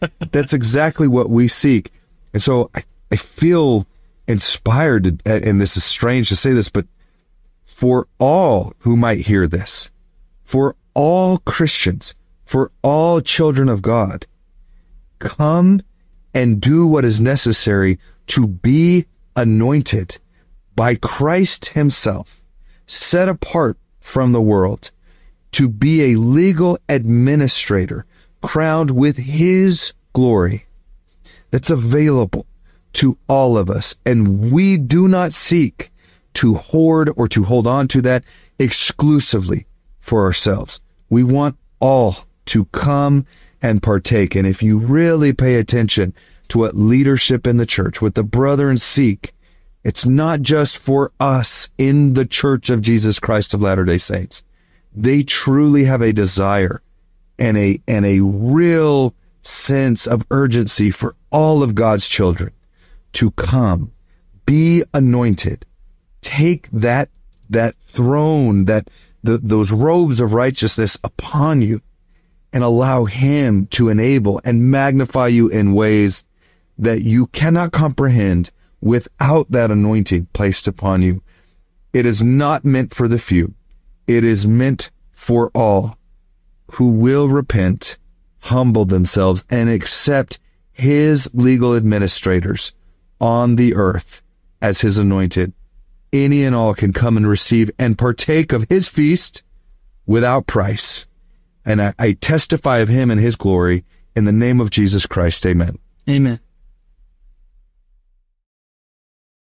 what we seek. And so I feel inspired, and this is strange to say this, but for all who might hear this, for all Christians, for all children of God, come and do what is necessary to be anointed by Christ himself, set apart from the world, to be a legal administrator crowned with his glory that's available to all of us. And we do not seek to hoard or to hold on to that exclusively for ourselves. We want all to come and partake. And if you really pay attention to what leadership in the church, what the brethren seek, it's not just for us in the Church of Jesus Christ of Latter-day Saints. They truly have a desire and a real sense of urgency for all of God's children to come, be anointed, take that throne, those robes of righteousness upon you, and allow him to enable and magnify you in ways that you cannot comprehend without that anointing placed upon you. It is not meant for the few. It is meant for all who will repent, humble themselves, and accept his legal administrators on the earth as his anointed. Any and all can come and receive and partake of his feast without price. And I testify of him and his glory in the name of Jesus Christ. Amen. Amen.